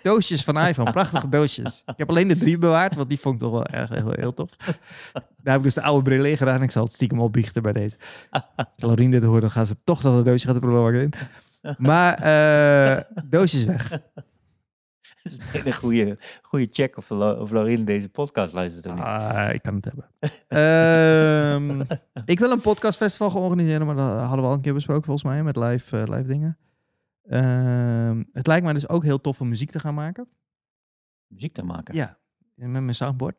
Doosjes van iPhone, prachtige doosjes. Ik heb alleen de drie bewaard, want die vond ik toch wel erg heel, heel tof. Daar heb ik dus de oude bril in gedaan. Ik zal het stiekem opbiechten bij deze. Als Laurien dit hoort, dan gaan ze toch dat het doosje gaat de prullenbak in. Maar uh, doosjes weg. Dat is meteen een goede, goede check of, of Laurien deze podcast luistert. Of niet. Ah, ik kan het hebben. um, ik wil een podcastfestival gaan organiseren, maar dat hadden we al een keer besproken volgens mij, met live, uh, live dingen. Um, het lijkt mij dus ook heel tof om muziek te gaan maken. Muziek te maken? Ja, met mijn soundboard.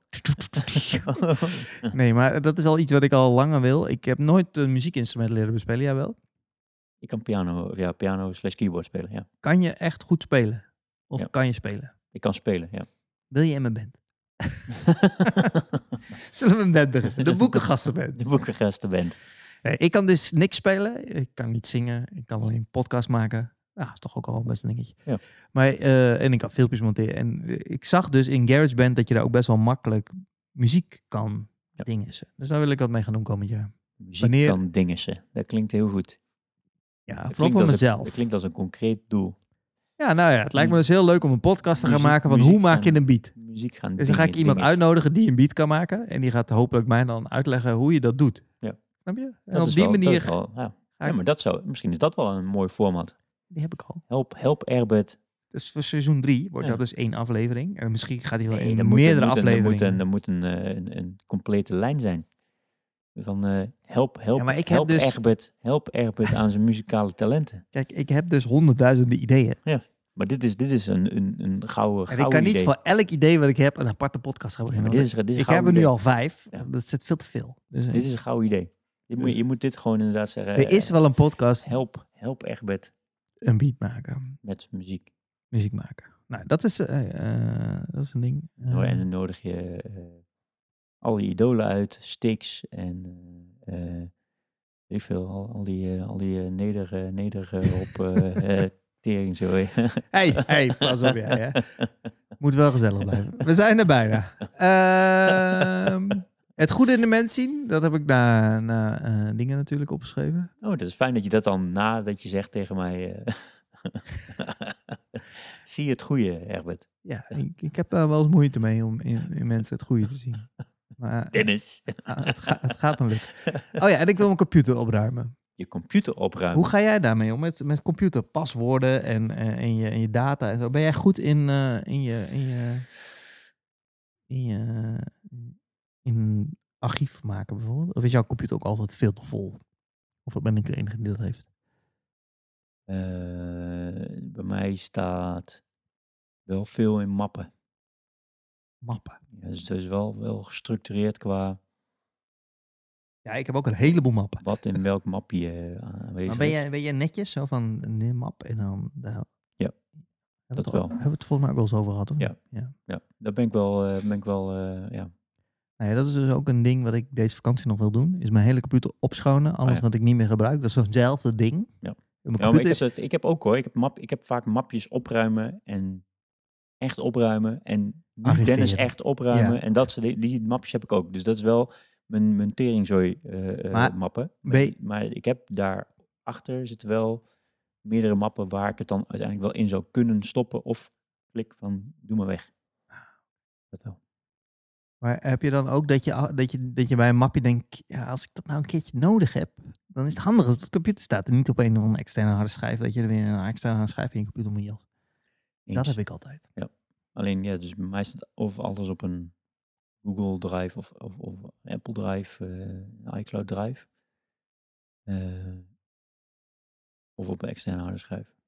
Nee, maar dat is al iets wat ik al langer wil. Ik heb nooit een muziekinstrument leren bespelen, jij wel? Ik kan piano, of ja, piano slash keyboard spelen, ja. Kan je echt goed spelen? Of ja. kan je spelen? Ik kan spelen, ja. Wil je in mijn band? Zullen we een band beginnen? De Boekengastenband. De Boekengastenband. Nee, ik kan dus niks spelen. Ik kan niet zingen. Ik kan alleen podcast maken. Ja, is toch ook al best een dingetje. Ja. Maar, uh, en ik kan filmpjes monteren. En ik zag dus in GarageBand dat je daar ook best wel makkelijk muziek kan ja. dingensen. Dus daar wil ik wat mee gaan doen komend jaar. Muziek Wanneer... kan dingensen. Dat klinkt heel goed. Ja, vooral voor mezelf. Een, dat klinkt als een concreet doel. Ja, nou ja, het lijkt me dus heel leuk om een podcast te gaan muziek, maken van hoe maak je een beat. Muziek gaan dus dan ga ik iemand dinges. uitnodigen die een beat kan maken. En die gaat hopelijk mij dan uitleggen hoe je dat doet. Ja. Snap je? En dat op die wel, manier... Wel, ja. ja, maar dat zou, misschien is dat wel een mooi format. Die heb ik al. Help, help Erbert. Dus voor seizoen drie wordt ja. dat dus één aflevering. En misschien gaat die wel nee, in dan meerdere moet, afleveringen. Er moet, een, er moet een, een, een complete lijn zijn. Van uh, help, help, ja, maar ik help, heb dus... Erbert, help Erbert aan zijn muzikale talenten. Kijk, ik heb dus honderdduizenden ideeën. Ja, maar dit is, dit is een, een, een gouden, en ik kan niet idee. voor elk idee wat ik heb een aparte podcast gaan beginnen. Ja, dit is, dit is ik heb er nu idee. al vijf. Ja. Dat zit veel te veel. Dus, dit is een gouden idee. Je, dus, moet, je moet dit gewoon inderdaad zeggen. Er is wel een podcast. Help, help Egbert. Een beat maken. Met muziek. Muziek maken. Nou, dat is, uh, uh, dat is een ding. Uh, oh, en dan nodig je uh, al die idolen uit. Styx en uh, uh, weet veel, al, al die, uh, al die uh, nederige, nederige op uh, uh, tering zo. Hey, hey, pas op jij. Hè. Moet wel gezellig blijven. We zijn er bijna. Uh, het goede in de mens zien, dat heb ik na, na uh, dingen natuurlijk opgeschreven. Oh, dat is fijn dat je dat dan nadat je zegt tegen mij... Uh, zie je het goede, Herbert? Ja, ik, ik heb daar wel eens moeite mee om in, in mensen het goede te zien. Maar, Dennis. Uh, het, ga, het gaat me lukken. Oh ja, en ik wil mijn computer opruimen. Je computer opruimen? Hoe ga jij daarmee om? Met, met computer, paswoorden en, uh, en, je, en je data en zo. Ben jij goed in, uh, in je... In je, in je in archief maken bijvoorbeeld? Of is jouw computer ook altijd veel te vol? Of ben ik de enige die dat heeft? Uh, bij mij staat wel veel in mappen. Mappen? Ja, dus het is wel, wel gestructureerd qua... Ja, ik heb ook een heleboel mappen. Wat in welk mapje uh, aanwezig maar ben jij, ben jij netjes zo van een map en dan... Daar... Ja, hebben dat al, wel. Hebben we het volgens mij ook wel eens over gehad, hoor? Ja, ja. ja daar ben ik wel... Uh, ben ik wel uh, ja. Nou ja, dat is dus ook een ding wat ik deze vakantie nog wil doen. Is mijn hele computer opschonen. Alles oh, ja. wat ik niet meer gebruik. Dat is zo'nzelfde ding. Ja. Mijn ja, maar ik, is... heb het, ik heb ook hoor. Ik heb, map, ik heb vaak mapjes opruimen en echt opruimen. En nu Dennis echt opruimen. Ja. En dat die, die mapjes heb ik ook. Dus dat is wel mijn, mijn teringzooi uh, maar, mappen. Be- maar ik heb daarachter zitten wel meerdere mappen waar ik het dan uiteindelijk wel in zou kunnen stoppen. Of klik van doe maar weg. Dat wel. Maar heb je dan ook dat je, dat je, dat je bij een mapje denkt, ja, als ik dat nou een keertje nodig heb, dan is het handig als het op de computer staat en niet op een of andere externe harde schijf, dat je er weer een externe harde schijf in je computer moet jassen. Dat heb ik altijd. Ja. Alleen, ja, dus bij mij staat of alles op een Google Drive of, of, of Apple Drive, uh, iCloud Drive. Uh, of op een externe harde schijf. Er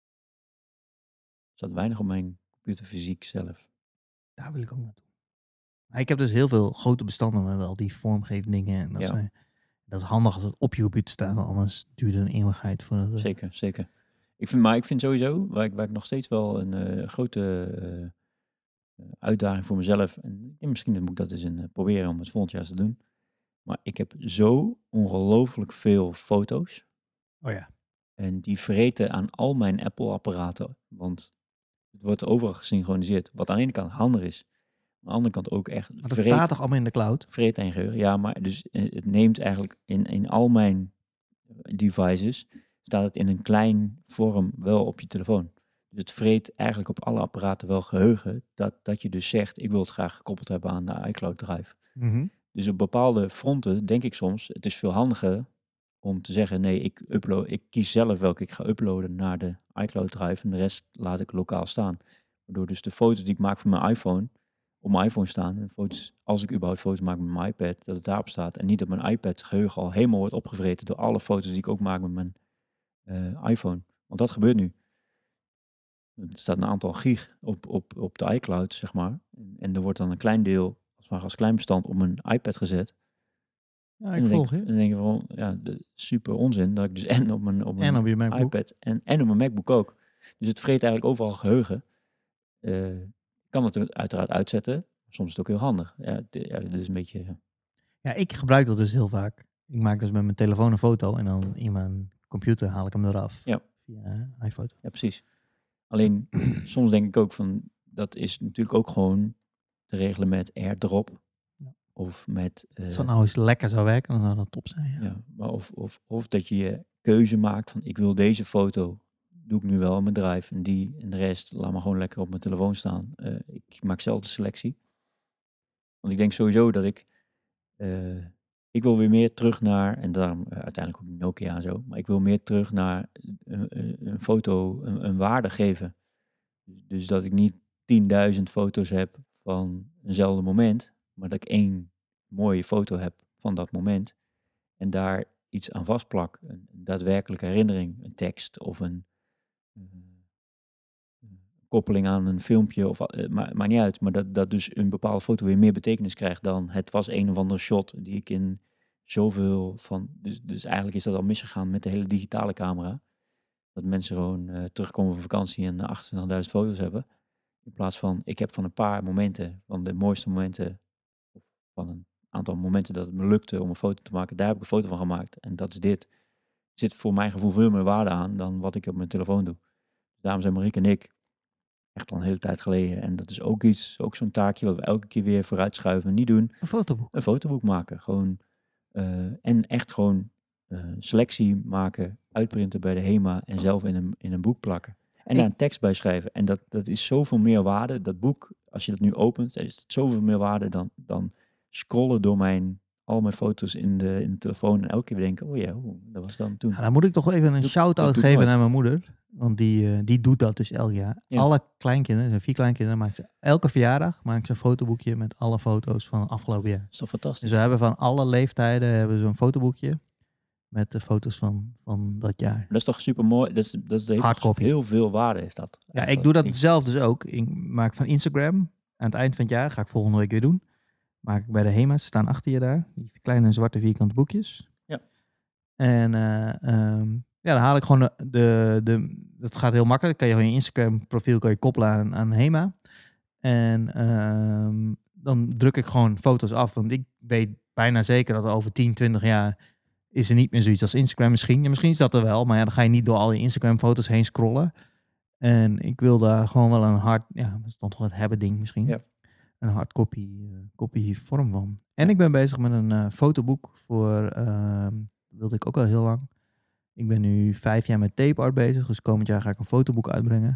staat weinig op mijn computer fysiek zelf. Daar wil ik ook naartoe. Maar ik heb dus heel veel grote bestanden, maar wel die vormgeefdingen. En dat, ja. zijn, dat is handig als het op je computer staat, anders duurt het een eeuwigheid voordat het... Zeker, zeker. Ik vind, maar ik vind sowieso, waar ik, waar ik nog steeds wel een uh, grote uh, uitdaging voor mezelf, en ja, misschien moet ik dat eens in, uh, proberen om het volgend jaar te doen, maar ik heb zo ongelooflijk veel foto's. Oh ja. En die vreten aan al mijn Apple-apparaten, want het wordt overal gesynchroniseerd, wat aan de ene kant handig is. Aan de andere kant ook echt... Maar dat vreet, staat toch allemaal in de cloud? Vreet en geheugen, ja, maar dus het neemt eigenlijk in, in al mijn devices, staat het in een klein vorm wel op je telefoon. Dus het vreet eigenlijk op alle apparaten wel geheugen. Dat, dat je dus zegt, ik wil het graag gekoppeld hebben aan de iCloud Drive. Mhm. Dus op bepaalde fronten denk ik soms, het is veel handiger om te zeggen, nee, ik, upload, ik kies zelf welke ik ga uploaden naar de iCloud Drive en de rest laat ik lokaal staan. Waardoor dus de foto's die ik maak van mijn iPhone, op mijn iPhone staan. En foto's, als ik überhaupt foto's maak met mijn iPad, dat het daarop staat. En niet dat mijn iPad geheugen al helemaal wordt opgevreten door alle foto's die ik ook maak met mijn uh, iPhone. Want dat gebeurt nu. Er staat een aantal gig op, op, op de iCloud, zeg maar. En, en er wordt dan een klein deel, als, maar als klein bestand, op mijn iPad gezet. Ja, ik volg je. En dan denk je van, ja, de, super onzin. Dat ik dus en op mijn, op mijn en op je MacBook. iPad en, en op mijn MacBook ook. Dus het vreet eigenlijk overal geheugen. Uh, kan het uiteraard uitzetten. Soms is het ook heel handig. Ja, dit, ja, dit is een beetje... Ja. ja, ik gebruik dat dus heel vaak. Ik maak dus met mijn telefoon een foto en dan in mijn computer haal ik hem eraf. Ja. Via uh, iPhoto. Ja, precies. Alleen, soms denk ik ook van, dat is natuurlijk ook gewoon te regelen met AirDrop. Ja. Of met... Uh, Als dat nou eens lekker zou werken, dan zou dat top zijn. Ja. Ja, maar of, of, of dat je je keuze maakt van, ik wil deze foto, doe ik nu wel in mijn drive. En die en de rest, laat maar gewoon lekker op mijn telefoon staan. Uh, ik maak zelf de selectie. Want ik denk sowieso dat ik... Uh, ik wil weer meer terug naar, en daarom uh, uiteindelijk ook Nokia en zo, maar ik wil meer terug naar een, een, een foto, een, een waarde geven. Dus dat ik niet tienduizend foto's heb van eenzelfde moment, maar dat ik één mooie foto heb van dat moment en daar iets aan vastplak. Een, een daadwerkelijke herinnering, een tekst of een uh, koppeling aan een filmpje, of, uh, maakt maar niet uit. Maar dat, dat dus een bepaalde foto weer meer betekenis krijgt dan het was een of andere shot die ik in zoveel van... Dus, dus eigenlijk is dat al misgegaan met de hele digitale camera. Dat mensen gewoon uh, terugkomen van vakantie en achtentwintigduizend foto's hebben. In plaats van, ik heb van een paar momenten, van de mooiste momenten, of van een aantal momenten dat het me lukte om een foto te maken, daar heb ik een foto van gemaakt. En dat is dit. Er zit voor mijn gevoel veel meer waarde aan dan wat ik op mijn telefoon doe. Daarom zijn Marieke en ik echt al een hele tijd geleden. En dat is ook iets, ook zo'n taakje wat we elke keer weer vooruitschuiven en niet doen. Een fotoboek. Een fotoboek maken. Gewoon, uh, en echt gewoon uh, selectie maken, uitprinten bij de HEMA en zelf in een, in een boek plakken. En daar een tekst bij schrijven. En dat, dat is zoveel meer waarde. Dat boek, als je dat nu opent, is het zoveel meer waarde dan, dan scrollen door mijn, al mijn foto's in de, in de telefoon. En elke keer denken, oh ja, oh, dat was dan toen. Ja, dan moet ik toch even een shout-out geven nooit. naar mijn moeder. Want die, uh, die doet dat dus elk jaar. Ja. Alle kleinkinderen, er zijn vier kleinkinderen, maakt ze elke verjaardag maakt ze een fotoboekje met alle foto's van het afgelopen jaar. Dat is toch fantastisch? Dus we hebben van alle leeftijden hebben zo'n fotoboekje met de foto's van, van dat jaar. Dat is toch super mooi? Dat, is, dat is heeft heel veel waarde heeft dat. Ja, ik doe dat ik... zelf dus ook. Ik maak van Instagram aan het eind van het jaar, ga ik volgende week weer doen. Maak ik bij de HEMA, ze staan achter je daar, die kleine zwarte vierkante boekjes. Ja. En uh, um, ja, dan haal ik gewoon de, de, de, dat gaat heel makkelijk. Kan je gewoon je Instagram profiel kan je koppelen aan, aan HEMA. En um, dan druk ik gewoon foto's af. Want ik weet bijna zeker dat over tien, twintig jaar is er niet meer zoiets als Instagram misschien. Ja, misschien is dat er wel, maar ja, dan ga je niet door al je Instagram foto's heen scrollen. En ik wil daar gewoon wel een hard, ja, dat is dan toch het hebben ding misschien. Ja. Een hard copy, uh, copy vorm van. En ik ben bezig met een uh, fotoboek voor, uh, dat wilde ik ook al heel lang. Ik ben nu vijf jaar met tape art bezig, dus komend jaar ga ik een fotoboek uitbrengen.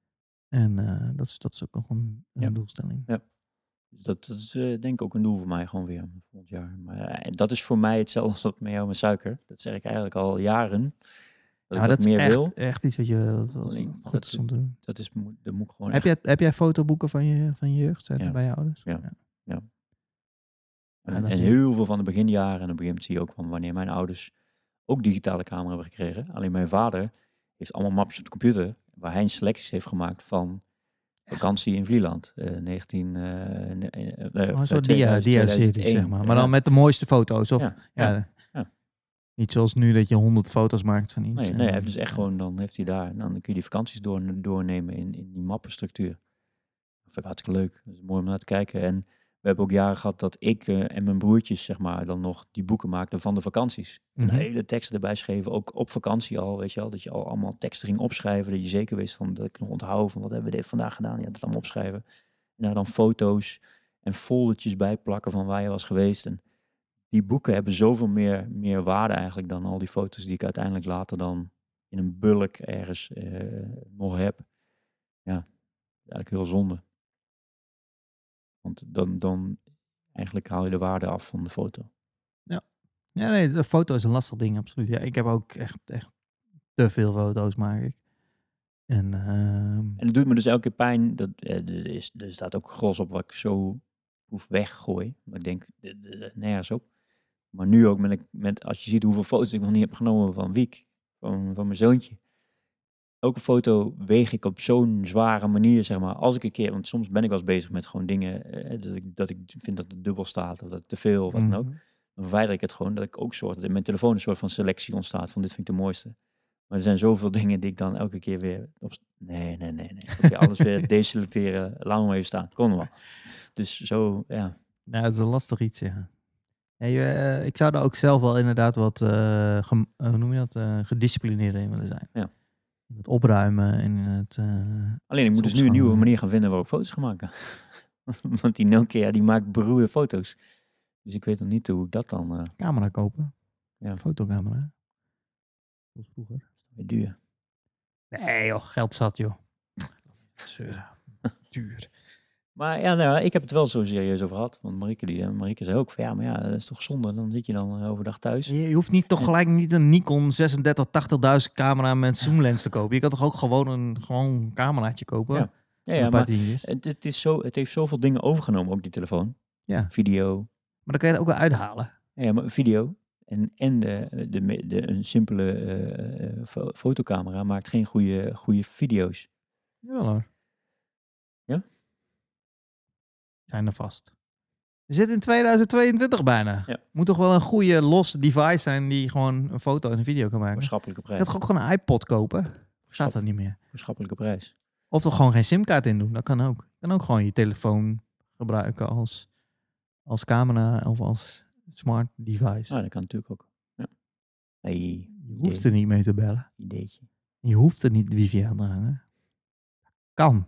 En uh, dat, is, dat is ook nog een, een ja. doelstelling. Ja. Dat, dat is uh, denk ik ook een doel voor mij gewoon weer volgend jaar. Maar uh, dat is voor mij hetzelfde als met jou met suiker. Dat zeg ik eigenlijk al jaren. Dat, ja, ik dat, dat meer is echt, wil. echt iets wat je wat, wat Alleen, goed dat, is om te doen. Dat is, dat moet ik gewoon heb, echt... jij, heb jij fotoboeken van je, van je jeugd? Zijn ja. er bij je ouders? Ja, ja. ja. En, ja en heel veel van de beginjaren. En op een gegeven moment zie je ook van wanneer mijn ouders ook digitale camera hebben gekregen. Alleen mijn vader heeft allemaal mapjes op de computer waar hij selecties heeft gemaakt van vakantie in Vlieland. Uh, negentien... Uh, uh, uh, oh, een soort dia, dia-series, zeg maar. Maar ja. dan met de mooiste foto's. Of, ja, ja. ja. ja. Niet zoals nu dat je honderd foto's maakt van iets. Nee, nee, hij heeft dus echt gewoon, dan heeft hij daar, dan kun je die vakanties door, doornemen in, in die mappenstructuur. Dat vind ik hartstikke leuk. Dat is mooi om naar te kijken. En we hebben ook jaren gehad dat ik uh, en mijn broertjes, zeg maar, dan nog die boeken maakten van de vakanties. Mm-hmm. En hele teksten erbij schreven, ook op vakantie al, weet je wel. Dat je al allemaal teksten ging opschrijven, dat je zeker wist van, dat ik nog onthoud van, wat hebben we dit vandaag gedaan? Ja, dat allemaal opschrijven. En daar dan foto's en foldertjes bij plakken van waar je was geweest. En die boeken hebben zoveel meer, meer waarde eigenlijk dan al die foto's die ik uiteindelijk later dan in een bulk ergens uh, nog heb. ja, eigenlijk heel zonde. Want dan, dan eigenlijk haal je de waarde af van de foto. Ja, nee, de foto is een lastig ding, absoluut. Ja, ik heb ook echt, echt te veel foto's, maak ik. En, ehm, En het doet me dus elke keer pijn. Dat, eh, er, is, er staat ook gros op wat ik zo hoef weggooien. Maar ik denk, dit- dit- nergens op. Maar nu ook, met, met, als je ziet hoeveel foto's ik nog niet heb genomen van Wiek, van, van mijn zoontje. Elke foto weeg ik op zo'n zware manier, zeg maar. Als ik een keer, want soms ben ik wel eens bezig met gewoon dingen, eh, dat, ik, dat ik vind dat het dubbel staat, of dat het te veel, of wat dan ook. mhm. Dan verwijder ik het gewoon, dat ik ook soort, dat in mijn telefoon een soort van selectie ontstaat van dit vind ik de mooiste. Maar er zijn zoveel dingen die ik dan elke keer weer op... Nee, nee, nee, nee. Oké, alles weer deselecteren. Laat me even staan. Kon wel. Dus zo, ja. Ja, dat is een lastig iets, ja. Nee, eh, ik zou er ook zelf wel inderdaad wat, eh, gem- eh, hoe noem je dat, eh gedisciplineerder in willen zijn. Ja. In het opruimen en in het... eh, Alleen ik moet dus soms nu een nieuwe gewoon, manier gaan vinden waarop ik foto's ga maken. Want die Nokia, die maakt beroerde foto's. Dus ik weet nog niet hoe ik dat dan... eh camera kopen. Ja. Fotocamera. Zoals vroeger. weer duur. Nee joh, geld zat joh. Zeuren. Duur. Maar ja, nou, ik heb het wel zo serieus over gehad. Want Marieke, die, eh, Marieke zei ook van ja, maar ja, dat is toch zonde. Dan zit je dan eh, overdag thuis. Je, je hoeft niet toch gelijk niet een Nikon zesendertig tachtigduizend camera met zoomlens te kopen. Je kan toch ook gewoon een gewoon cameraatje kopen? Ja. Ja, Een ja, paar maar tientjes. het, het, is zo, het heeft zoveel dingen overgenomen, ook die telefoon. Ja, Video. maar dan kan je het ook wel uithalen. Ja, maar video. En, en de, de, de, de, een simpele eh, eh, fo- fotocamera maakt geen goede, goede video's. Jawel hoor. Ja? Zijn er vast. We zitten in tweeduizend tweeëntwintig bijna. Ja. Moet toch wel een goede los device zijn die gewoon een foto en een video kan maken. Maatschappelijke Je prijs. kan toch ook gewoon een iPod kopen? Gaat Schap- dat niet meer? Maatschappelijke prijs. Of toch gewoon geen simkaart in doen? Dat kan ook. Je kan ook gewoon je telefoon gebruiken als, als camera of als smart device. Ah, dat kan natuurlijk ook. Ja. Hey, Je hoeft er niet mee te bellen. ideetje. Je hoeft er niet wifi aan te hangen. Kan.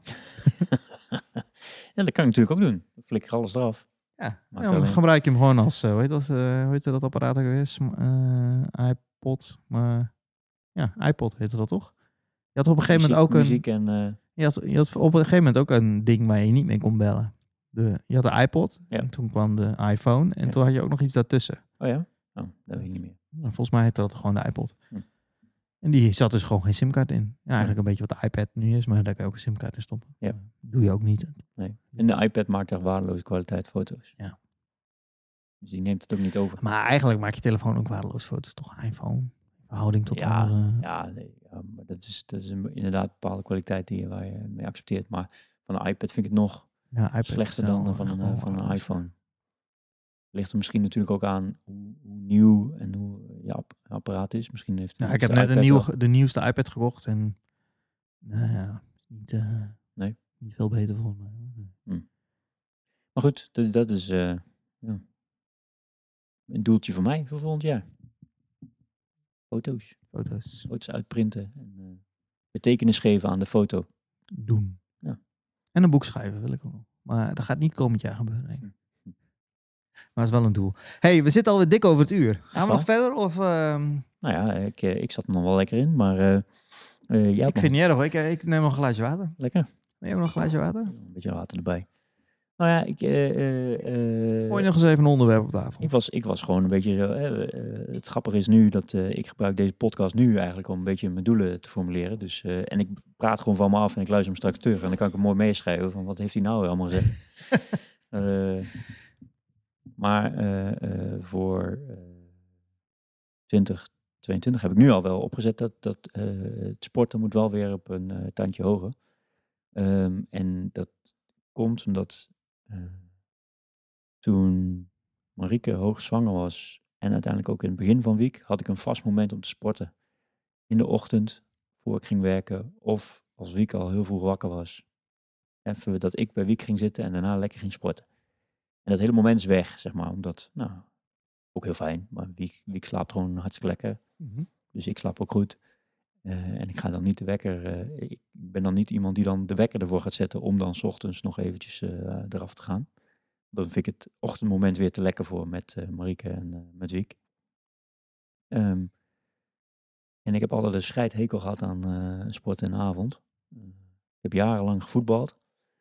Ja, dat kan ik natuurlijk ook doen. Dan flikker alles eraf. Ja, Maakt ja, dan alleen- gebruik je hem gewoon als, eh, hoe heet dat, eh, hoe heet dat apparaat ook weer? Sm- eh, iPod, maar ja, iPod heette dat toch? Je had op een gegeven moment ook een, muziek en eh, je had, je had op een gegeven moment ook een ding waar je niet mee kon bellen. De, je had de iPod Ja. en toen kwam de iPhone en Ja. toen had je ook nog iets daartussen. oh ja? Oh, dat weet ik niet meer. Nou, volgens mij heette dat gewoon de iPod. Hm. En die zat dus gewoon geen simkaart in. Ja, eigenlijk een beetje wat de iPad nu is, maar daar kan je ook een simkaart in stoppen. Ja. Doe je ook niet. Nee. En de iPad maakt echt waardeloze kwaliteit foto's. Ja. Dus die neemt het ook niet over. Maar eigenlijk maak je telefoon ook waardeloos foto's. Toch een iPhone. Verhouding tot Ja, andere... Ja, nee, ja, maar dat is, dat is een, inderdaad een bepaalde kwaliteit die je, waar je mee accepteert. Maar van een iPad vind ik het nog Ja, iPad slechter is wel dan van echt een, wel eh, van een waardeloos. iPhone. Ligt er misschien natuurlijk ook aan hoe, hoe nieuw en hoe je app- apparaat is. Misschien heeft Ja, de ik heb nieuwste net een iPad nieuwe, de nieuwste iPad gekocht en nou ja, niet, eh, Nee. niet veel beter volgens mij. wel- Maar goed, dat, dat is eh, ja, een doeltje voor mij voor volgend jaar. Foto's. Foto's Foto's uitprinten en eh, betekenis geven aan de foto. doen. Ja. En een boek schrijven wil ik ook nog. Maar dat gaat niet komend jaar gebeuren, denk ik. Hm. Maar het is wel een doel. hey, we zitten alweer dik over het uur. Gaan we wel? nog verder? Of, ehm, Nou ja, ik, eh, ik zat er nog wel lekker in, maar eh eh, ja, ik vind niet erg hoor. Ik, ik neem nog een glaasje water. lekker. Neem je nog een glaasje water? Een beetje water erbij. Nou ja, ik, eh, eh, eh, Gooi nog eens even een onderwerp op tafel. ik, was, ik was gewoon een beetje zo. eh, eh, het grappige is nu dat eh, ik gebruik deze podcast nu eigenlijk om een beetje mijn doelen te formuleren. Dus, eh, en ik praat gewoon van me af en ik luister hem straks terug. En dan kan ik hem mooi meeschrijven van wat heeft hij nou allemaal gezegd. Eh, maar eh, eh, voor eh twintig tweeëntwintig heb ik nu al wel opgezet dat, dat eh, het sporten moet wel weer op een eh, tandje hoger. Ehm, en dat komt omdat eh, toen Marieke hoogzwanger was en uiteindelijk ook in het begin van week had ik een vast moment om te sporten. In de ochtend, voor ik ging werken of als Wiek al heel vroeg wakker was. Even dat ik bij Wiek ging zitten en daarna lekker ging sporten. En dat hele moment is weg, zeg maar, omdat, nou, ook heel fijn, maar Wiek, Wiek slaapt gewoon hartstikke lekker. Mhm. Dus ik slaap ook goed. Uh, en ik ga dan niet de wekker, uh, ik ben dan niet iemand die dan de wekker ervoor gaat zetten om dan 's ochtends nog eventjes uh, eraf te gaan. Dan vind ik het ochtendmoment weer te lekker voor met uh, Marieke en uh, met Wiek. Um, en ik heb altijd een scheidhekel gehad aan uh, sport in de avond. Uh, heb jarenlang gevoetbald.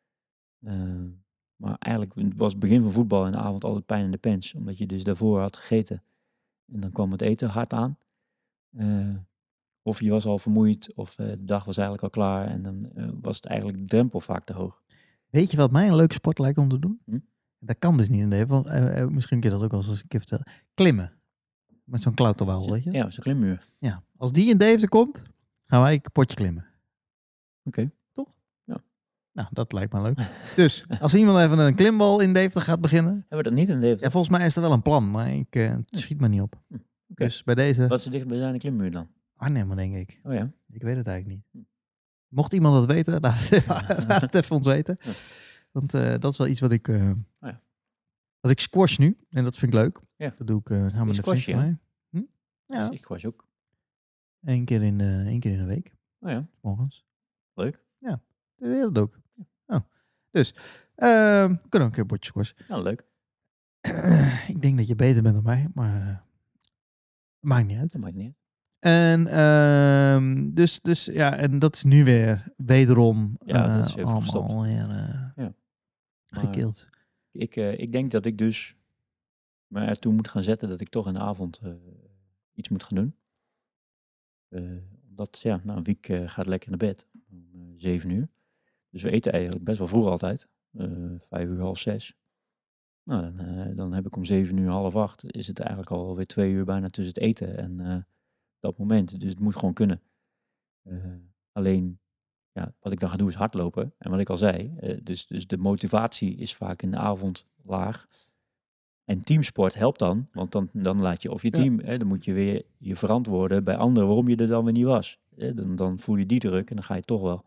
Uh, maar eigenlijk was het begin van voetbal in de avond altijd pijn in de pens. Omdat je dus daarvoor had gegeten. En dan kwam het eten hard aan. Uh, of je was al vermoeid, of uh, de dag was eigenlijk al klaar. En dan uh, was het eigenlijk de drempel vaak te hoog. Weet je wat mij een leuke sport lijkt om te doen? Hm? Dat kan dus niet in de want uh, uh, misschien kun je dat ook wel eens een keer vertellen. Klimmen. Met zo'n klauterwal, weet je? Ja, zo'n klimmuur. Ja. Als die in Deventer komt, gaan wij een potje klimmen. Oké. Okay. Toch? Ja. Nou, dat lijkt me leuk. Dus, als iemand even een klimbal in Deventer gaat beginnen. Hebben we dat niet in Deventer? Ja, volgens mij is er wel een plan, maar ik, uh, het schiet me niet op. Hm. Okay. Dus bij deze... Wat is er dicht bij zijn klimmuur dan? Arnhem, denk ik. Oh ja? Ik weet het eigenlijk niet. Mocht iemand dat weten, laat het, laat het even ons weten. Ja. Want uh, dat is wel iets wat ik... Uh, oh ja. Dat ik squash nu. En dat vind ik leuk. Ja. Dat doe ik uh, samen met een vriend van mij. Hm? Ja. Dus ik squash ook. Eén keer in de, één keer in de week. Oh ja. Morgens. Leuk. Ja, dat doe ik. Oh. Dus, uh, we kunnen ook een keer bordje squash. Nou, leuk. Uh, ik denk dat je beter bent dan mij, maar... Uh, maakt niet uit. Dat maakt niet uit. En uh, dus, dus ja, en dat is nu weer wederom ja, uh, dat is even allemaal gestopt. Alweer, uh, ja. gekild. Uh, ik, uh, ik denk dat ik dus me ertoe moet gaan zetten dat ik toch in de avond uh, iets moet gaan doen. Uh, omdat, ja, nou, een week uh, gaat lekker naar bed. Om uh, zeven uur. Dus we eten eigenlijk best wel vroeg altijd. Uh, vijf uur, half zes. Nou, dan, uh, dan heb ik om zeven uur, half acht, is het eigenlijk alweer twee uur bijna tussen het eten en uh, dat moment. Dus het moet gewoon kunnen. Uh, alleen, ja, wat ik dan ga doen is hardlopen. En wat ik al zei, uh, dus, dus de motivatie is vaak in de avond laag. En teamsport helpt dan, want dan, dan laat je, of je team, ja. hè, dan moet je weer je verantwoorden bij anderen waarom je er dan weer niet was. Hè, dan, dan voel je die druk en dan ga je toch wel.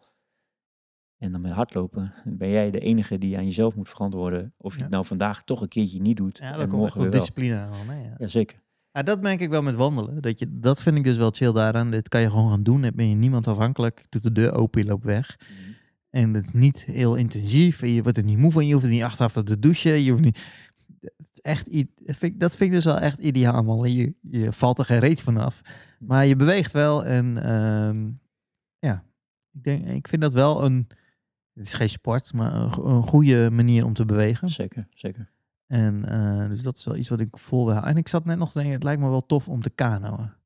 En dan met hardlopen ben jij de enige die aan jezelf moet verantwoorden of je ja. het nou vandaag toch een keertje niet doet. Ja, dat komt echt tot discipline aan. Hè, ja. ja, zeker. Ja, dat merk ik wel met wandelen. Dat, je, dat vind ik dus wel chill daaraan. Dit kan je gewoon gaan doen. Dan ben je niemand afhankelijk. Doet de deur open, je loopt weg. Mm. En het is niet heel intensief. Je wordt er niet moe van. Je hoeft er niet achteraf te douchen. Je hoeft niet... Echt, dat vind ik dus wel echt ideaal, man. Je, je valt er geen reet vanaf. Maar je beweegt wel. En um, ja, ik, denk, ik vind dat wel een... Het is geen sport, maar een, een goede manier om te bewegen. Zeker, zeker. En uh, dus dat is wel iets wat ik vol wil. En ik zat net nog te denken, het lijkt me wel tof om te kanoën.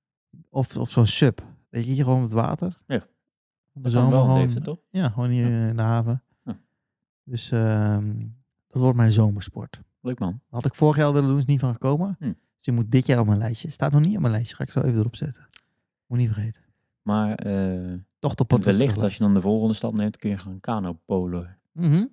Of, of zo'n sub. Weet je, hier gewoon met water. Ja. Dat kan wel gewoon, heeft, toch? Ja, gewoon hier ja. in de haven. Ja. Dus uh, dat wordt mijn zomersport. Leuk, man. Had ik vorig jaar willen doen, is niet van gekomen. Hm. Dus je moet dit jaar op mijn lijstje. Staat nog niet op mijn lijstje. Ga ik zo even erop zetten. Moet niet vergeten. Maar uh, toch de podcast. Wellicht als je dan de volgende stap neemt, kun je gaan kanopolen. Mm-hmm.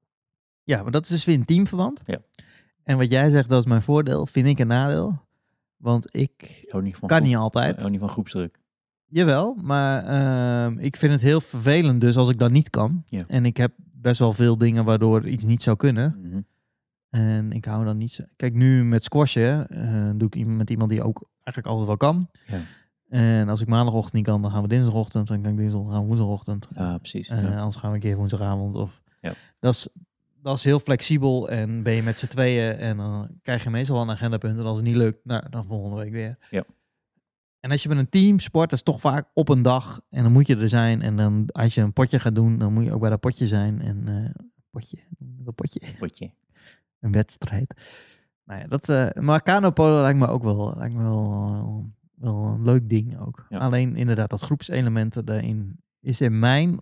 Ja, maar dat is dus weer een teamverband. Ja. En wat jij zegt, dat is mijn voordeel, vind ik een nadeel. Want ik niet van kan groep, niet altijd. Ik hou niet van groepsdruk. Jawel, maar uh, ik vind het heel vervelend dus als ik dat niet kan. Ja. En ik heb best wel veel dingen waardoor iets niet zou kunnen. Mm-hmm. En ik hou dan niet zo... Kijk, nu met squashen uh, doe ik met iemand die ook eigenlijk altijd wel kan. Ja. En als ik maandagochtend niet kan, dan gaan we dinsdagochtend. Dan kan ik dinsdag, dan gaan we woensdagochtend. Ja, precies. Uh, ja. Anders gaan we een keer woensdagavond. Of... Ja. Dat is... Dat is heel flexibel en ben je met z'n tweeën en dan uh, krijg je meestal wel een agendapunt. En als het niet lukt, nou, dan volgende week weer. Ja. En als je met een team sport, dat is toch vaak op een dag. En dan moet je er zijn. En dan als je een potje gaat doen, dan moet je ook bij dat potje zijn. En uh, potje, dat potje. Potje. Een wedstrijd. Nou ja, dat, uh, maar kanopolo lijkt me ook wel, lijkt me wel, uh, wel een leuk ding ook. Ja. Alleen inderdaad, dat groepselementen daarin is in mijn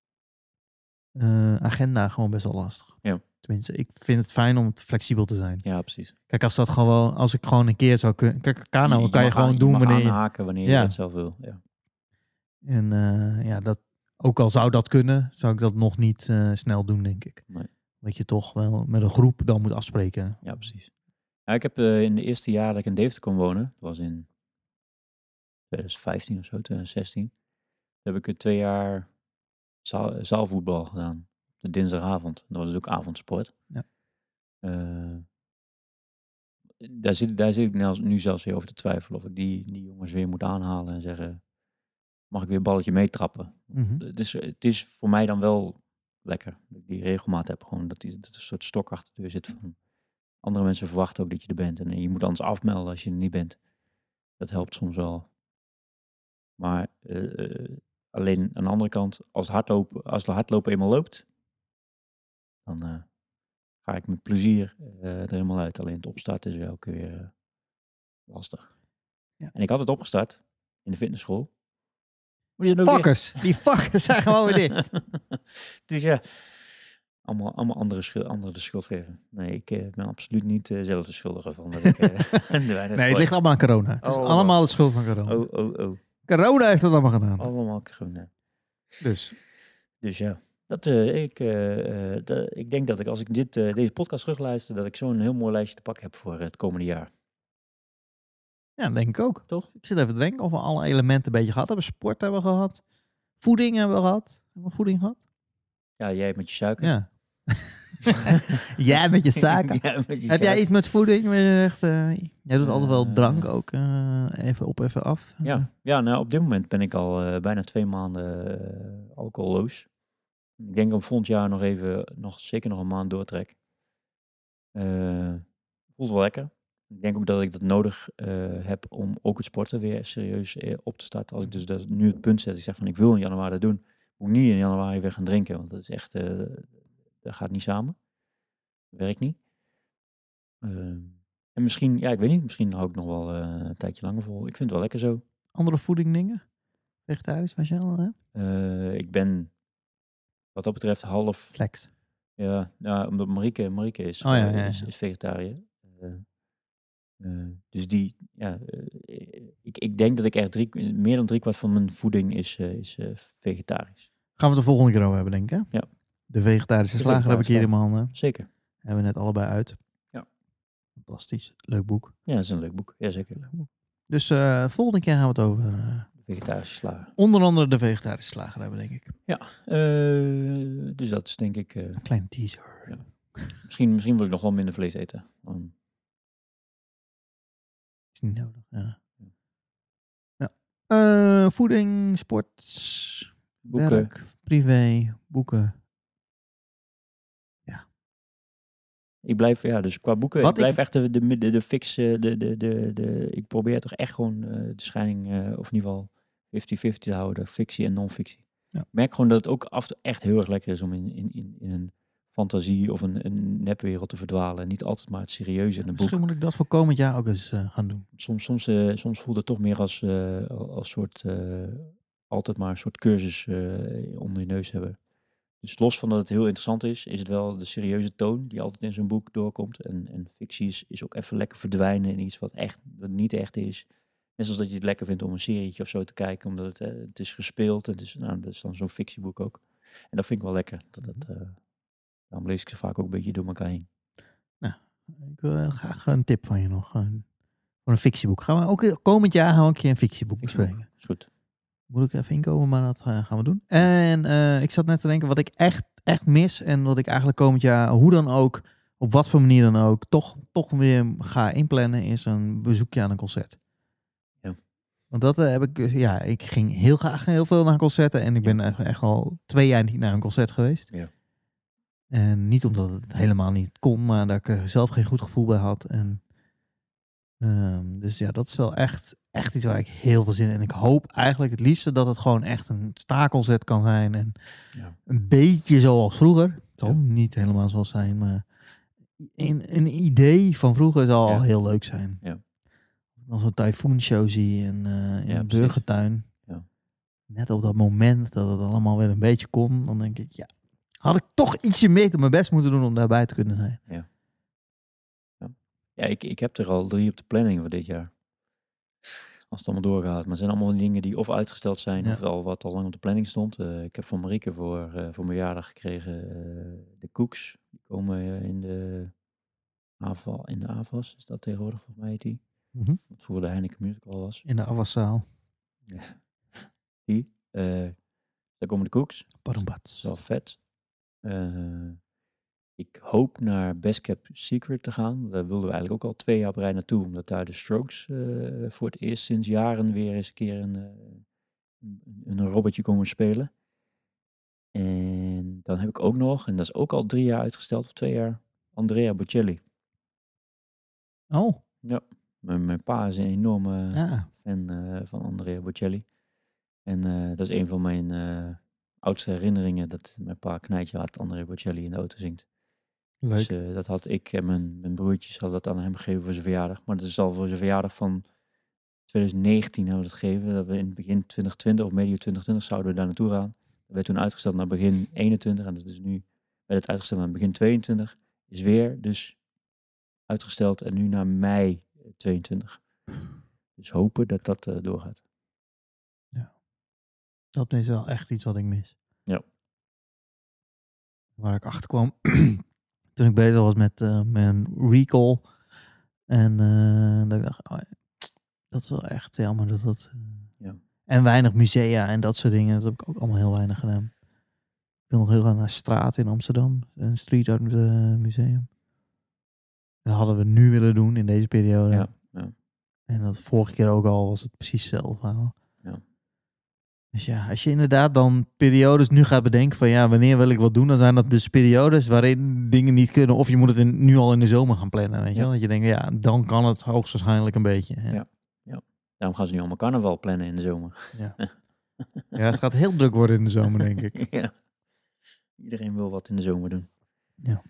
Uh, agenda gewoon best wel lastig. Ja. Tenminste, ik vind het fijn om het flexibel te zijn. Ja, precies. Kijk, als dat gewoon, als ik gewoon een keer zou kunnen... Kijk, kano je, je kan je gewoon aan, doen je wanneer je... aanhaken wanneer ja. je het zelf wil. Ja. En uh, ja, dat, ook al zou dat kunnen, zou ik dat nog niet uh, snel doen, denk ik. Nee. Dat je toch wel met een groep dan moet afspreken. Ja, precies. Ja, ik heb uh, in de eerste jaar dat ik in Deventer kon wonen, dat was in twintig vijftien of zo, twintig zestien, heb ik er twee jaar zaal, zaalvoetbal gedaan. De dinsdagavond. Dat was dus ook avondsport. Ja. Uh, daar, zit, daar zit ik nu zelfs weer over te twijfelen of ik die, die jongens weer moet aanhalen en zeggen, mag ik weer een balletje meetrappen? Mm-hmm. Het is, het is voor mij dan wel lekker dat ik die regelmaat heb. Gewoon dat, die, dat er een soort stok achter de deur zit van andere mensen verwachten ook dat je er bent. En je moet anders afmelden als je er niet bent. Dat helpt soms wel. Maar uh, Alleen aan de andere kant, als, hardlopen, als de hardlopen eenmaal loopt, dan uh, ga ik met plezier uh, er helemaal uit. Alleen het opstarten is wel elke keer uh, lastig. Ja. En ik had het opgestart in de fitnessschool. Fuckers! Die fuckers zijn gewoon weer dit. Dus ja, allemaal, allemaal andere, schuld, andere de schuld geven. Nee, ik uh, ben absoluut niet uh, zelf de schuldige van. Dat ik, uh, de nee, het ligt allemaal aan corona. Het is oh, allemaal oh. de schuld van corona. Oh, oh, oh. Corona heeft dat allemaal gedaan. Allemaal corona. Dus. Dus ja. Dat, uh, ik, uh, uh, de, ik denk dat ik als ik dit, uh, deze podcast terugluister, dat ik zo'n heel mooi lijstje te pakken heb voor uh, het komende jaar. Ja, dat denk ik ook. Toch? Ik zit even te denken of we alle elementen een beetje gehad hebben. Sport hebben we gehad. Voeding hebben we gehad. Hebben we voeding gehad? Ja, jij met je suiker. Ja. jij met je suiker. ja, met je Heb suiker. jij iets met voeding? Echt, uh, jij doet altijd wel drank ook. Uh, even op, even af. Ja, ja nou, op dit moment ben ik al uh, bijna twee maanden uh, alcoholloos. Ik denk om volgend jaar nog even, nog, zeker nog een maand doortrek. Uh, voelt wel lekker. Ik denk ook dat ik dat nodig uh, heb om ook het sporten weer serieus uh, op te starten. Als ik dus dat nu het punt zet, ik zeg van ik wil in januari dat doen, moet ik niet in januari weer gaan drinken, want dat is echt, uh, dat gaat niet samen. Dat werkt niet. Uh, en misschien, ja ik weet niet, misschien hou ik nog wel uh, een tijdje langer vol. Ik vind het wel lekker zo. Andere voeding dingen? Vegetarisch, wat je al hebt? Uh, ik ben wat dat betreft half... Flex. Ja, nou, omdat Marieke, Marieke is, oh, ja, ja, ja. is, is vegetariër. Uh, uh, dus die, ja, uh, ik, ik denk dat ik echt drie, meer dan driekwart van mijn voeding is, uh, is uh, vegetarisch. Gaan we het de volgende keer over hebben, denk ik, hè? Ja. De vegetarische de slager heb ik hier in mijn handen. Zeker. Hebben we net allebei uit. Ja. Fantastisch. Leuk boek. Ja, dat is een leuk boek. Jazeker. Leuk boek. Dus uh, volgende keer gaan we het over... Uh, vegetarische slager. Onder andere de vegetarische slager hebben, denk ik. Ja, uh, dus dat is denk ik... Uh, een kleine teaser. Ja. Misschien, misschien wil ik nog wel minder vlees eten. Dan... Is niet nodig, ja. ja. Uh, voeding, sport, boeken. Werk, privé, boeken. Ja. Ik blijf, ja, dus qua boeken, Wat ik blijf ik... echt de, de, de, de fix, de, de, de, de, ik probeer toch echt gewoon uh, de scheiding, uh, of in ieder geval vijftig vijftig te houden, fictie en non-fictie. Ja. Ik merk gewoon dat het ook af en toe echt heel erg lekker is om in, in, in, in een fantasie of een, een nepwereld te verdwalen. Niet altijd maar het serieuze in een boek. Misschien moet ik dat voor komend jaar ook eens uh, gaan doen. Soms, soms, uh, soms voelt het toch meer als, uh, als soort, uh, altijd maar een soort cursus uh, onder je neus hebben. Dus los van dat het heel interessant is, is het wel de serieuze toon die altijd in zo'n boek doorkomt. En, en fictie is, is ook even lekker verdwijnen in iets wat echt wat niet echt is. Net zoals dat je het lekker vindt om een serietje of zo te kijken, omdat het, uh, het is gespeeld. Het is, nou, dat is dan zo'n fictieboek ook. En dat vind ik wel lekker. Dat, dat, uh, daarom lees ik ze vaak ook een beetje door elkaar heen. Nou, ik wil graag een tip van je nog. Voor een fictieboek. Gaan we ook komend jaar gaan we een keer een fictieboek bespreken. Is goed. Moet ik even inkomen, maar dat uh, gaan we doen. En uh, ik zat net te denken, wat ik echt, echt mis en wat ik eigenlijk komend jaar, hoe dan ook, op wat voor manier dan ook, toch, toch weer ga inplannen, is een bezoekje aan een concert. Ja. Want dat uh, heb ik, ja, ik ging heel graag heel veel naar concerten en ik ben echt, echt al twee jaar niet naar een concert geweest. Ja. En niet omdat het helemaal niet kon, maar dat ik er zelf geen goed gevoel bij had. En Um, dus ja, dat is wel echt, echt iets waar ik heel veel zin in. En ik hoop eigenlijk het liefste dat het gewoon echt een staakoncert kan zijn. En ja. een beetje zoals vroeger. Het zal ja. niet helemaal zoals zijn, maar een, een idee van vroeger zal ja. al heel leuk zijn. Ja. Als zo'n Typhoon Show zie in, uh, in ja, een burgertuin. Ja. Net op dat moment dat het allemaal weer een beetje kon. Dan denk ik, ja, had ik toch ietsje meer te mijn best moeten doen om daarbij te kunnen zijn. Ja. Ja, ik, ik heb er al drie op de planning voor dit jaar. Als het allemaal doorgaat. Maar het zijn allemaal dingen die of uitgesteld zijn, ja. of al wat al lang op de planning stond. Uh, ik heb van Marieke voor, uh, voor mijn verjaardag gekregen uh, de koeks. Die komen uh, in de AVA, in de A V A S, is dat tegenwoordig volgens mij heet die. Mm-hmm. Wat voor de Heineken Musical was. In de afwaszaal. Ja. Die. Uh, daar komen de koeks. Padumbat. Dat is wel vet. Uh, Ik hoop naar Best Kept Secret te gaan. Daar wilden we eigenlijk ook al twee jaar op rij naartoe. Omdat daar de Strokes uh, voor het eerst sinds jaren weer eens een keer een, uh, een, een robotje komen spelen. En dan heb ik ook nog, en dat is ook al drie jaar uitgesteld, of twee jaar, Andrea Bocelli. Oh. Ja, mijn, mijn pa is een enorme ja. fan uh, van Andrea Bocelli. En uh, dat is een van mijn uh, oudste herinneringen, dat mijn pa Knijtje had André Bocelli in de auto zingt. Leuk. Dus uh, dat had ik en mijn, mijn broertjes hadden dat aan hem gegeven voor zijn verjaardag. Maar dat is al voor zijn verjaardag van twintig negentien hebben we dat gegeven. Dat we in het begin twintig twintig of medio twintig twintig zouden we daar naartoe gaan. Dat werd toen uitgesteld naar begin eenentwintig. En dat is nu, werd het uitgesteld naar begin tweeëntwintig. Is weer dus uitgesteld en nu naar mei tweeëntwintig. Dus hopen dat dat uh, doorgaat. Ja. Dat is wel echt iets wat ik mis. Ja. Waar ik achter kwam toen ik bezig was met uh, mijn recall. En uh, dat ik dacht, oh, dat is wel echt jammer dat dat... Uh... Ja. En weinig musea en dat soort dingen. Dat heb ik ook allemaal heel weinig gedaan. Ik wil nog heel graag naar Straat in Amsterdam. Een street art uh, museum. Dat hadden we nu willen doen in deze periode. Ja, ja. En dat vorige keer ook al was het precies hetzelfde verhaal. Ja. Dus ja, als je inderdaad dan periodes nu gaat bedenken van ja, wanneer wil ik wat doen, dan zijn dat dus periodes waarin dingen niet kunnen. Of je moet het in, nu al in de zomer gaan plannen, weet je ja. wel. Dat je denkt, ja, dan kan het hoogstwaarschijnlijk een beetje. Ja. Ja. Ja. Daarom gaan ze nu allemaal carnaval plannen in de zomer. Ja. Ja, het gaat heel druk worden in de zomer, denk ik. Ja. Iedereen wil wat in de zomer doen. Ja.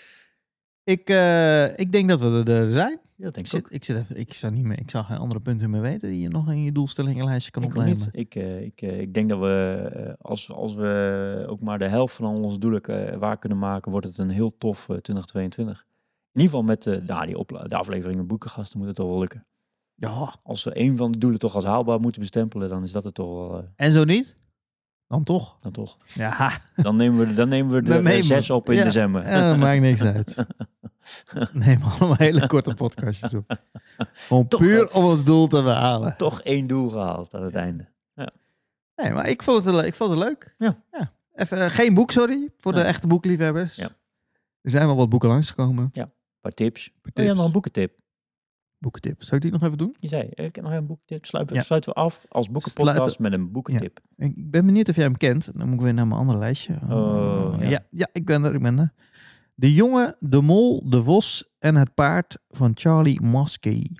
Ik, uh, ik denk dat we er zijn. Ja, dat denk ik ik zit, ook. ik, zit even, ik, zou niet meer, ik zou geen andere punten meer weten die je nog in je doelstellingenlijstje kan ik opnemen. Ik, uh, ik, uh, ik denk dat we, uh, als, als we ook maar de helft van al onze doelen uh, waar kunnen maken, wordt het een heel tof uh, twintig tweeëntwintig. In ieder geval met uh, nou, die opla- de afleveringen boekengasten moet het toch wel lukken. Ja. Als we een van de doelen toch als haalbaar moeten bestempelen, dan is dat het toch wel... Uh, en zo niet? Dan toch? Dan toch. Ja. Dan nemen we, dan nemen we de nemen zes op in ja. december. Ja, dat maakt niks uit. Neem allemaal hele korte podcastjes op. Gewoon toch puur wel. Om ons doel te behalen. Toch één doel gehaald aan het einde. Ja. Nee, maar ik vond het, ik vond het leuk. Ja. Ja. Even, uh, geen boek, sorry. Voor nee. de echte boekliefhebbers. Ja. Er zijn wel wat boeken langsgekomen. Ja, een paar tips. Paar tips. Oh, je hebt nog een boekentip. Boekentip. Zou ik die nog even doen? Je zei, ik heb nog een boekentip. Sluiten, ja. sluiten we af als boekenpodcast Sluiten. met een boekentip. Ja. Ik ben benieuwd of jij hem kent. Dan moet ik weer naar mijn andere lijstje. Oh, ja. Ja, ja, ik ben er, ik ben er. De jongen, de mol, de vos en het paard van Charlie Maskey.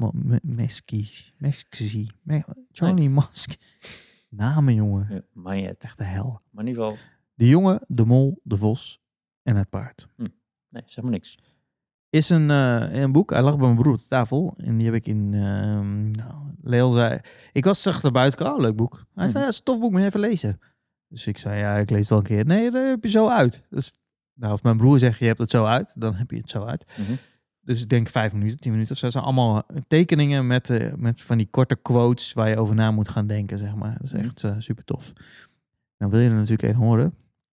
Maskey. Maskey. Charlie Maskey. Namen, jongen. Ja, maar je het. Echt de hel. Maar in ieder geval. De jongen, de mol, de vos en het paard. Hm. Nee, zeg maar niks. Is een, uh, een boek. Hij lag bij mijn broer op de tafel. En die heb ik in... Uh, nou, Leel zei... Ik was zacht naar buiten. Oh, leuk boek. Hij hm. zei, ja, het is een tof boek. Moet je even lezen. Dus ik zei, ja, ik lees het al een keer. Nee, dat heb je zo uit. Dus, nou, als mijn broer zegt, je hebt het zo uit. Dan heb je het zo uit. Mm-hmm. Dus ik denk vijf minuten, tien minuten of zo. Dat zijn allemaal tekeningen met, uh, met van die korte quotes waar je over na moet gaan denken, zeg maar. Dat is echt uh, super tof. Nou wil je er natuurlijk één horen.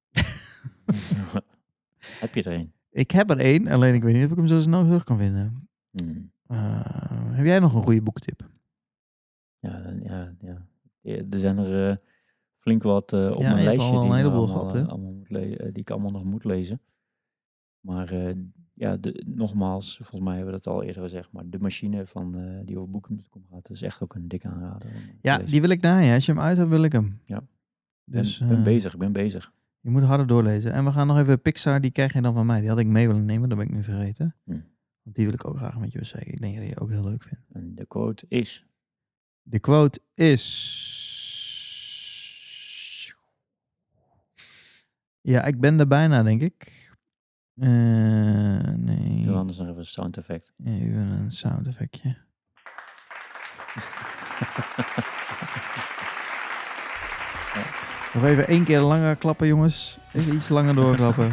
Heb je er één? Ik heb er één, alleen ik weet niet of ik hem zo snel terug kan vinden. Hmm. Uh, heb jij nog een goede boekentip? Ja, ja, ja. Er zijn er uh, flink wat uh, op ja, mijn lijstje die, allemaal, gehad, uh, allemaal moet le- die ik allemaal nog moet lezen. Maar uh, ja, de, nogmaals, volgens mij hebben we dat al eerder gezegd, maar de machine van uh, die over boeken punt com gaat, dat is echt ook een dikke aanrader. Ja, die wil ik naar je. Als je hem uit hebt, wil ik hem. Ja. Dus, ik ben, ben uh, bezig, ik ben bezig. Je moet harder doorlezen. En we gaan nog even Pixar, die krijg je dan van mij. Die had ik mee willen nemen, dat ben ik nu vergeten. Hm. Want die wil ik ook graag met je bespreken. Ik denk dat je die ook heel leuk vindt. En de quote is? De quote is... Ja, ik ben er bijna, denk ik. Uh, nee. Doe anders nog even een sound effect. Even een sound effectje. Ja. Nog even één keer langer klappen, jongens. Even iets langer doorklappen.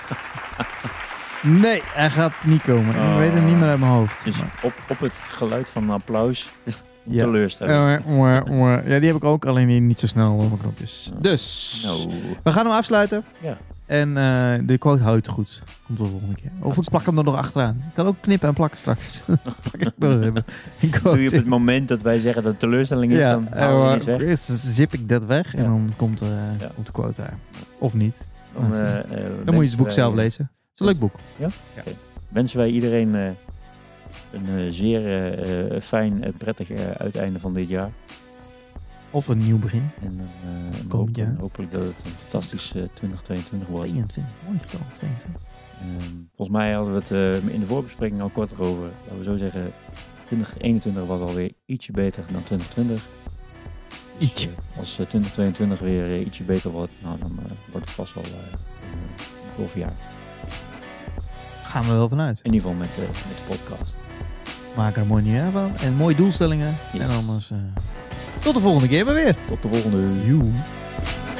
Nee, hij gaat niet komen. Oh. Ik weet het niet meer uit mijn hoofd. Dus op, op het geluid van een applaus ja. teleurstelling. Ja, die heb ik ook, alleen niet zo snel op mijn knopjes. Oh. Dus, no. We gaan hem afsluiten. Ja. En uh, de quote houdt goed. Komt de volgende keer. Of ik plak hem er nog achteraan. Ik kan ook knippen en plakken straks. Doe je op het moment dat wij zeggen dat het teleurstelling is, ja, dan haal je iets weg? Eerst zip ik dat weg en ja. dan komt, uh, ja. komt de quote daar. Of niet. Dan, uh, uh, dan moet je het boek wij, zelf lezen. Het is een leuk boek. Ja? Ja. Okay. Wensen wij iedereen uh, een uh, zeer uh, fijn en prettig uh, uiteinde van dit jaar. Of een nieuw begin. En uh, hoop, ja. hopelijk dat het een fantastisch uh, twintig tweeëntwintig wordt. tweeëntwintig, mooi getal, tweeëntwintig. Uh, volgens mij hadden we het uh, in de voorbespreking al kort over. Laten we zo zeggen, twintig eenentwintig was alweer ietsje beter dan twintig twintig. Dus, Ietsje. uh, als uh, twintig tweeëntwintig weer uh, ietsje beter wordt, nou, dan uh, wordt het vast wel uh, een tof jaar. Gaan we wel vanuit. In ieder geval met, uh, met de podcast. Maak er een mooi nieuwjaar van. En mooie doelstellingen. Yes. En anders... Uh, tot de volgende keer maar weer. Tot de volgende. Joe.